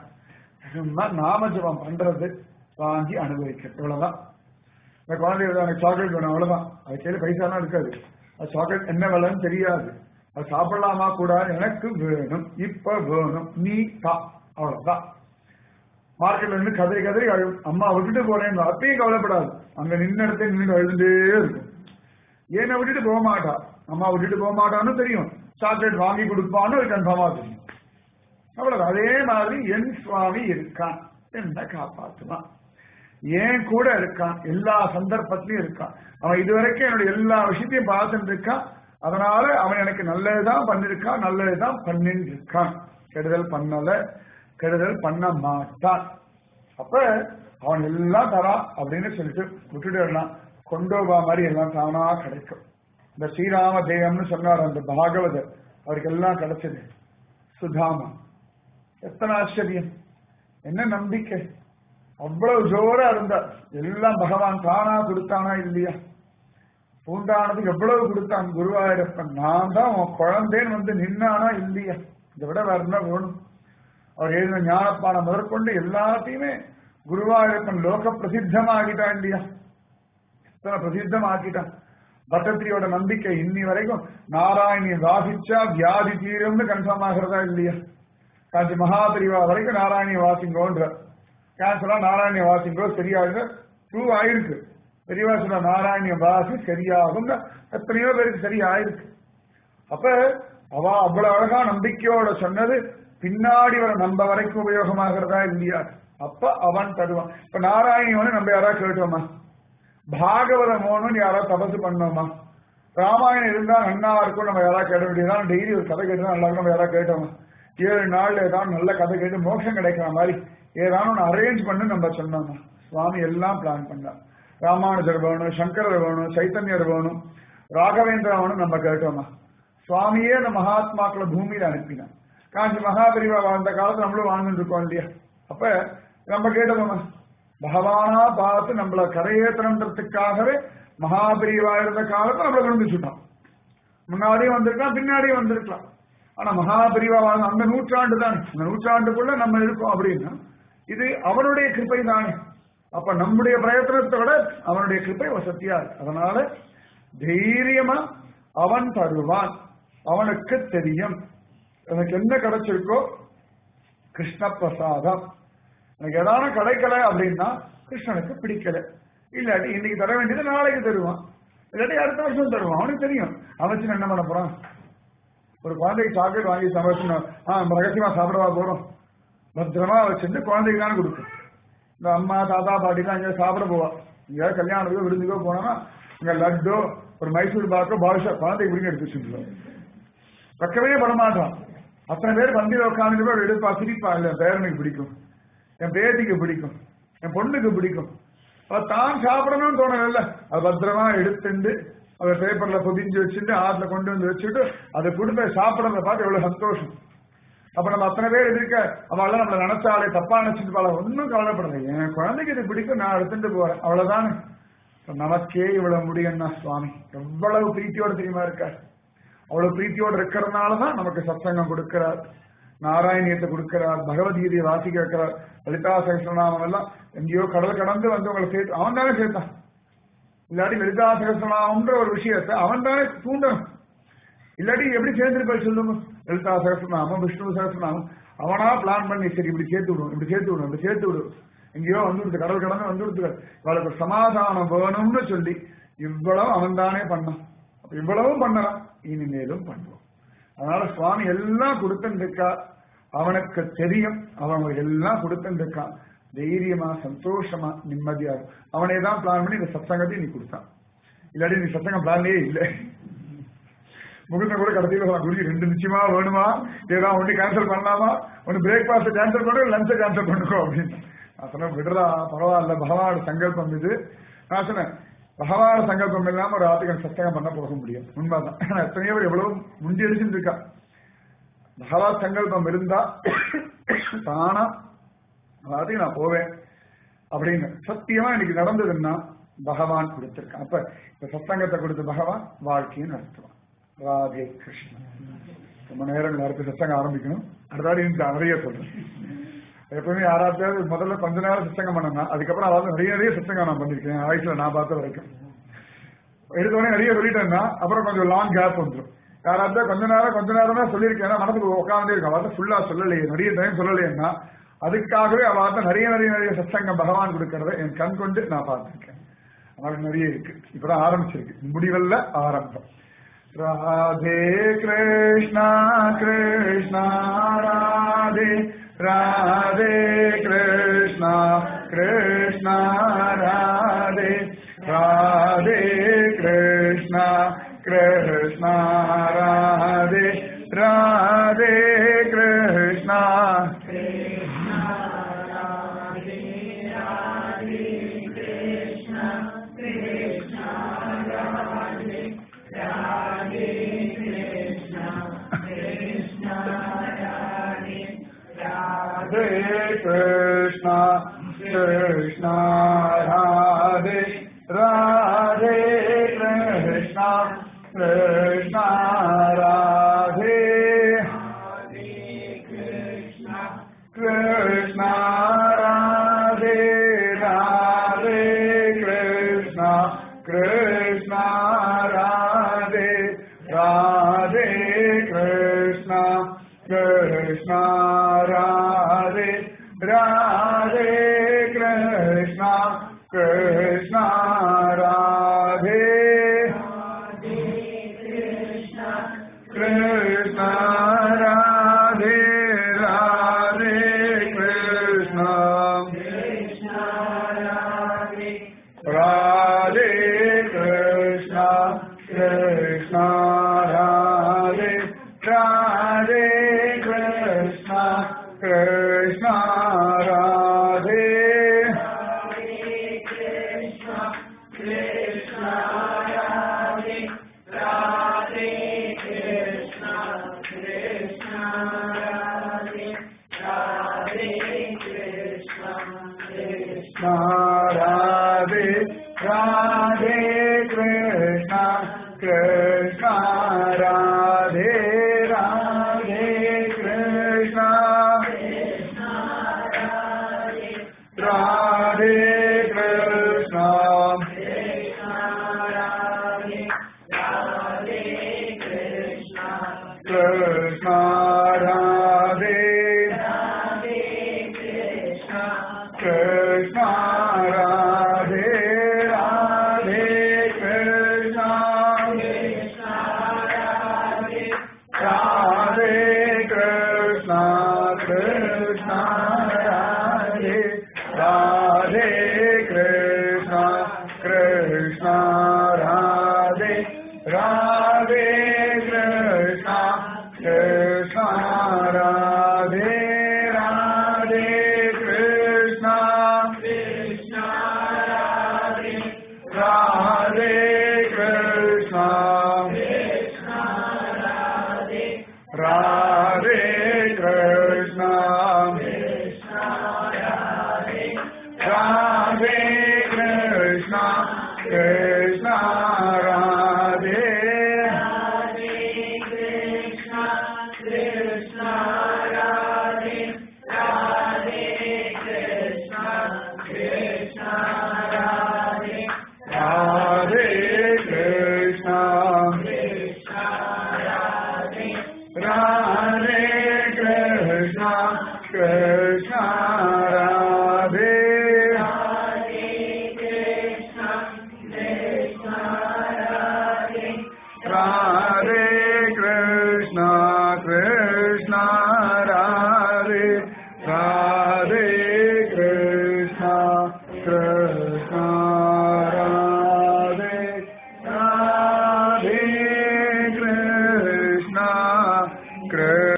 நாம ஜபம் பண்றது, வாங்கி அனுபவிக்கிறது, இவ்வளவுதான். இந்த குழந்தைய எனக்கு சாக்லேட் வேணும், அவ்வளவுதான். அது கையில பைசாலாம் இருக்காது. அது சாக்லேட் என்ன விலைன்னு தெரியாது. அது சாப்பிடலாமா கூடாது, எனக்கு வேணும், இப்ப வேணும், நீ தா, அவ்வளவுதான். மார்க்கெட்ல நின்று கதறி கதறி அம்மா விட்டுட்டு போறேன், அப்பயும் கவலைப்படாது. அங்க நின்ன இடத்துல நின்று அழுதுட்டே இருக்கும். ஏன்னா விட்டுட்டு போக மாட்டா, அம்மா விட்டுட்டு போக மாட்டான்னு தெரியும், சாக்லேட் வாங்கி கொடுப்பான்னு ஒரு கன்ஃபார்மா தெரியும். அவ்வளவு. அதே மாதிரி என் சுவாமி இருக்கான், என்ன காப்பாற்றுவான், ஏன் கூட இருக்கான், எல்லா சந்தர்ப்பத்திலையும் இருக்கான். அவன் இதுவரைக்கும் என்னுடைய எல்லா விஷயத்தையும் பார்த்துட்டு இருக்கான். அதனால அவன் எனக்கு நல்லதுதான் பண்ணிருக்கான், நல்லதுதான் பண்ணிட்டு இருக்கான். கெடுதல் பண்ணல, கெடுதல் பண்ண மாட்டான். அப்ப அவன் எல்லாம் தரான் அப்படின்னு சொல்லிட்டு விட்டுட்டு வரலாம். கொண்டோபா மாதிரி எல்லாம் தானா கிடைக்கும். இந்த ஸ்ரீராம தேயம்னு சொன்னார் அந்த பாகவதர், அவருக்கு எல்லாம் கிடைச்சது. சுதாமா, எத்தனை ஆச்சரியம், என்ன நம்பிக்கை, அவ்வளவு ஜோரா இருந்தார். எல்லாம் பகவான் தானா கொடுத்தானா இல்லையா? பூண்டானதுக்கு எவ்வளவு கொடுத்தான் குருவாயூரப்பன். நான் தான் உன் குழந்தைன்னு வந்து நின்னானா இல்லையா? இதை விட வேற என்ன வேணும்? அவர் எழுதின ஞானப்பான முதற்கொண்டு எல்லாத்தையுமே குருவாயூரப்பன் லோக பிரசித்தமாகிட்டான் இல்லையா? எத்தனை பிரசித்தமாக்கிட்டான். பட்டத்திரியோட நம்பிக்கை இன்னி வரைக்கும் நாராயணி வாசிச்சா வியாதி தீரும்னு கன்ஃபார்ம் ஆகிறதா இல்லையா? காஞ்சி மகாபரிவா வரைக்கும் நாராயணிய வாசிங்கோன்ற, கேன்சலா நாராயணிய வாசிங்கோ சரியாக ப்ரூவ் ஆயிருக்கு. பெரியவா சொல்ற நாராயணிய வாசி சரியாகும், எத்தனையோ பேருக்கு சரியாயிருக்கு. அப்ப அவ அவ்வளவு அழகா நம்பிக்கையோட சொன்னது பின்னாடி வர நம்ம வரைக்கும் உபயோகமாகிறதா இல்லையா? அப்ப அவன் தருவான். இப்ப நாராயணியோன்னு நம்ம யாராவது கேட்டோமா? பாகவதம் மோகன் யாராவது தபசு பண்ணோமா? ராமாயணம் இருந்தா நன்னா இருக்கும் நம்ம யாராவது கேட்ட வேண்டியதான். டெய்லி ஒரு கதை கேட்டுதான் நல்லா இருக்கும் நம்ம யாராவது கேட்டோமா? ஏழு நாள் ஏதாவது நல்ல கதை கேட்டு மோட்சம் கிடைக்கிற மாதிரி ஏதாவது ஒன்று அரேஞ்ச் பண்ணு நம்ம சொன்னோமா? சுவாமி எல்லாம் பிளான் பண்ணார். ராமானுஜர் வேணும், சங்கரர் வேணும், சைத்தன்யர் வேணும், ராகவேந்திரா வேணும் நம்ம கேட்டோமா? சுவாமியே அந்த மகாத்மாக்களை பூமியில அனுப்பினான். காஞ்சி மகாபரிவா வாழ்ந்த காலத்துல நம்மளும் வாழ்ந்துட்டு இருக்கோம் இல்லையா? அப்ப நம்ம கேட்டோமா? பகவானா பார்த்து நம்மள கரையேற்றன்றதுக்காகவே மகாபரிவா இருந்த காலத்தை நம்மளை கண்டுச்சுட்டான். முன்னாடியும் வந்திருக்கலாம், பின்னாடியும் வந்திருக்கலாம். ஆனா மகாபரிவா வாழ்ந்த அந்த நூற்றாண்டு தான், அந்த நூற்றாண்டுக்குள்ள நம்ம இருக்கோம் அப்படின்னா இது அவனுடைய கிருப்பை தானே. அப்ப நம்முடைய பிரயத்தனத்தை விட அவனுடைய கிருப்பை வசதியா இருக்கு. அதனால தைரியமா அவன் தருவான், அவனுக்கு தெரியும். எனக்கு என்ன கிடைச்சிருக்கோ கிருஷ்ண பிரசாதம். எனக்கு ஏதாவது கிடைக்கல அப்படின்னா கிருஷ்ணனுக்கு பிடிக்கல, இல்லாட்டி இன்னைக்கு தர வேண்டியது நாளைக்கு தருவான், இல்லாட்டி அடுத்த வருஷம் தருவான். அவனுக்கு தெரியும். அவன் என்ன பண்ண போறான்? ஒரு குழந்தைக்கு சாக்லேட் வாங்கி சமைச்சோம், ஆஹ் ரகசியமா சாப்பிடவா போறோம்? பத்திரமா வச்சுட்டு குழந்தைக்கு தானே கொடுக்கும். இந்த அம்மா தாத்தா பாட்டிலாம் இங்கே சாப்பிட போவா, இங்க கல்யாணத்துக்கோ விருந்துக்கோ போனோம்னா இங்க லட்டோ ஒரு மைசூர் பாக்கோ பாதுஷா குழந்தைக்கு பிடிக்க எடுத்து வச்சுருக்கோம். வைக்கவே படமாட்டான். அத்தனை பேர் பந்தியில் உட்காந்துட்டு போய் எடுப்பா, சிரிப்பா. இல்ல பேரனுக்கு பிடிக்கும், என் பேத்திக்கு பிடிக்கும், என் பொண்ணுக்கு பிடிக்கும். தான் சாப்பிடணும்னு தோணல, அது பத்திரமா எடுத்துட்டு அதை பேப்பர்ல பொதிஞ்சு வச்சுட்டு ஆத்துல கொண்டு வந்து வச்சுட்டு அதை கொடுத்து சாப்பிடறத பார்த்து எவ்வளவு சந்தோஷம். அப்ப நம்ம அத்தனை பேர் இருக்க அவளை நம்மளை நினைச்சாலே தப்பா நினைச்சிட்டு பால ஒன்னும் கவலைப்படலை. என் குழந்தைக்கு இது பிடிக்கும், நான் எடுத்துட்டு போறேன், அவ்வளவுதானே. நமக்கே இவ்வளவு முடியும்னா சுவாமி எவ்வளவு பிரீத்தியோட தெரியுமா இருக்கார். அவ்வளவு பிரீத்தியோட இருக்கிறதுனாலதான் நமக்கு சத்சங்கம் கொடுக்கிறார், நாராயணியத்தை கொடுக்கிறார், பகவத்கீதையை வாசிக்க வைக்கிறார், லலிதா சகஸ்ரநாமம் எல்லாம் எங்கேயோ கடல் கடந்து வந்து உங்களை சேர்த்து அவன் தானே சேர்த்தான். இல்லாட்டி லலிதா சகஸ்ரநாமம்ன்ற ஒரு விஷயத்தை அவன் தானே தூண்டணும். இல்லாட்டி எப்படி சேர்ந்துருப்பாரு சொல்லுங்க. லலிதா சகஸ்ரநாமம், விஷ்ணு சகஸ்ரநாமம் அவனா பிளான் பண்ணி சரி இப்படி சேர்த்து விடுவோம், இப்படி சேர்த்து விடுவோம், இப்படி சேர்த்து விடுவோம், எங்கேயோ வந்து கடல் கடந்து வந்து கொடுத்துருக்காரு. இவளுக்கு சமாதானம் வேணும்னு சொல்லி இவ்வளவு அவன் தானே பண்ணான். அப்ப இவ்வளவும் பண்ணலாம், இனிமேலும் பண்ணுவோம். அதனால சுவாமி எல்லாம் கொடுத்துட்டு இருக்கா, அவனுக்கு தெரியும் அவன் எல்லாம் கொடுத்துட்டு இருக்கான். தைரியமா சந்தோஷமா நிம்மதியா அவனே தான் பிளான் பண்ணி இந்த சத்சங்கத்தை நீ கொடுத்தான். இல்லாட்டி நீ சத்சங்கம் பிளானே இல்லை. முகுந்த கூட கடைசியில் குருஜி ரெண்டு நிச்சயமா வேணுமா, ஏதாவது ஒண்ணு கேன்சல் பண்ணலாமா, ஒன்னு பிரேக்ஃபாஸ்ட் கேன்சல் பண்ணுங்க, லஞ்சை கேன்சல் பண்ணுங்க அப்படின்னு. நான் சொன்னேன் விடுறா பரவாயில்ல, பகவானோட சங்கல்பம் இது. நான் சொன்னேன் பகவான சங்கல்பம் இல்லாம ஒரு ஆத்துக்கு சத்தகம் பண்ண போக முடியும். உண்மைதான். எத்தனையோ பேர் எவ்வளவு முண்டி அடிச்சுட்டு இருக்கா. பகவத் சங்கல்பம் இருந்தா தானா அதாவது நான் போவேன் அப்படின்னு சத்தியமா இன்னைக்கு நடந்ததுன்னா பகவான் கொடுத்திருக்கான். அப்ப இந்த சத்தங்கத்தை கொடுத்த பகவான் வாழ்க்கையை நடத்துவான். ராதே கிருஷ்ணன். ரொம்ப நேரம் அடுத்த சத்தங்கம் ஆரம்பிக்கணும். அடுத்தாடி நிறைய சொல்றேன். எப்பவுமே யாராவது முதல்ல கொஞ்ச நேரம் சத்தங்கம் பண்ணா அதுக்கப்புறம் அதாவது நிறைய நிறைய சத்தங்கம் நான் பண்ணிருக்கேன் ஆயுஷ்ல நான் பார்த்த வரைக்கும். எடுத்தோடனே நிறைய சொல்லிட்டேன்னா அப்புறம் கொஞ்சம் லாங் கேப் வந்துடும். யாராவது கொஞ்ச நேரம் கொஞ்ச நேரம் தான் சொல்லியிருக்கேன், மனசுக்கு உட்காந்தே இருக்கும். அதாவது ஃபுல்லா சொல்லலையே, நிறைய டைம் சொல்லலைன்னா அதுக்காகவே அவாத நிறைய நிறைய நிறைய சத்சங்கம் பகவான் கொடுக்கறத என் கண் கொண்டு நான் பார்த்திருக்கேன். அதனால நிறைய இருக்கு. இப்பதான் ஆரம்பிச்சிருக்கு, முடிவல்ல ஆரம்பம். ராதே கிருஷ்ணா கிருஷ்ணா ராதே ராதே கிருஷ்ணா கிருஷ்ணா ராதே ராதே கிருஷ்ணா கிருஷ்ணா ராதே ராதே கிருஷ்ணா கிருஷ்ணா ராதே ராதே கிருஷ்ணா கிருஷ்ணா ராதே ராதே கிருஷ்ணா கிருஷ்ணா ராதே ராதே கிருஷ்ணா கிருஷ்ணா ராதே ராதே கிருஷ்ணா கிருஷ்ணா ராதே கிருஷ்ணா கிருஷ்ணா ராதே ராதே கிருஷ்ணா கிருஷ்ணா ராதே ராதே கிருஷ்ணா கிருஷ்ணா ராதே ராதே கிருஷ்ணா கிருஷ்ணா ராதே கிருஷ்ணா கிருஷ்ணா ராதே ராதே கிருஷ்ணா கிருஷ்ணா ராதே ராதே கிருஷ்ணா கிருஷ்ணா ராதே ராதே கிருஷ்ணா கிருஷ்ணா ராதே கிருஷ்ணா கிருஷ்ணா ராதே ராதே கிருஷ்ணா கிருஷ்ணா ராதே ராதே கிருஷ்ணா கிருஷ்ணா ராதே ராதே கிருஷ்ணா கிருஷ்ணா ராதே ராதே கிருஷ்ணா கிருஷ்ணா ராதே ராதே கிருஷ்ணா கிருஷ்ணா ராதே ராதே கிருஷ்ணா கிருஷ்ணா ராதே ராதே கிருஷ்ணா கிருஷ்ணா ராதே ராதே கிருஷ்ணா கிருஷ்ணா ராதே ராதே கிருஷ்ணா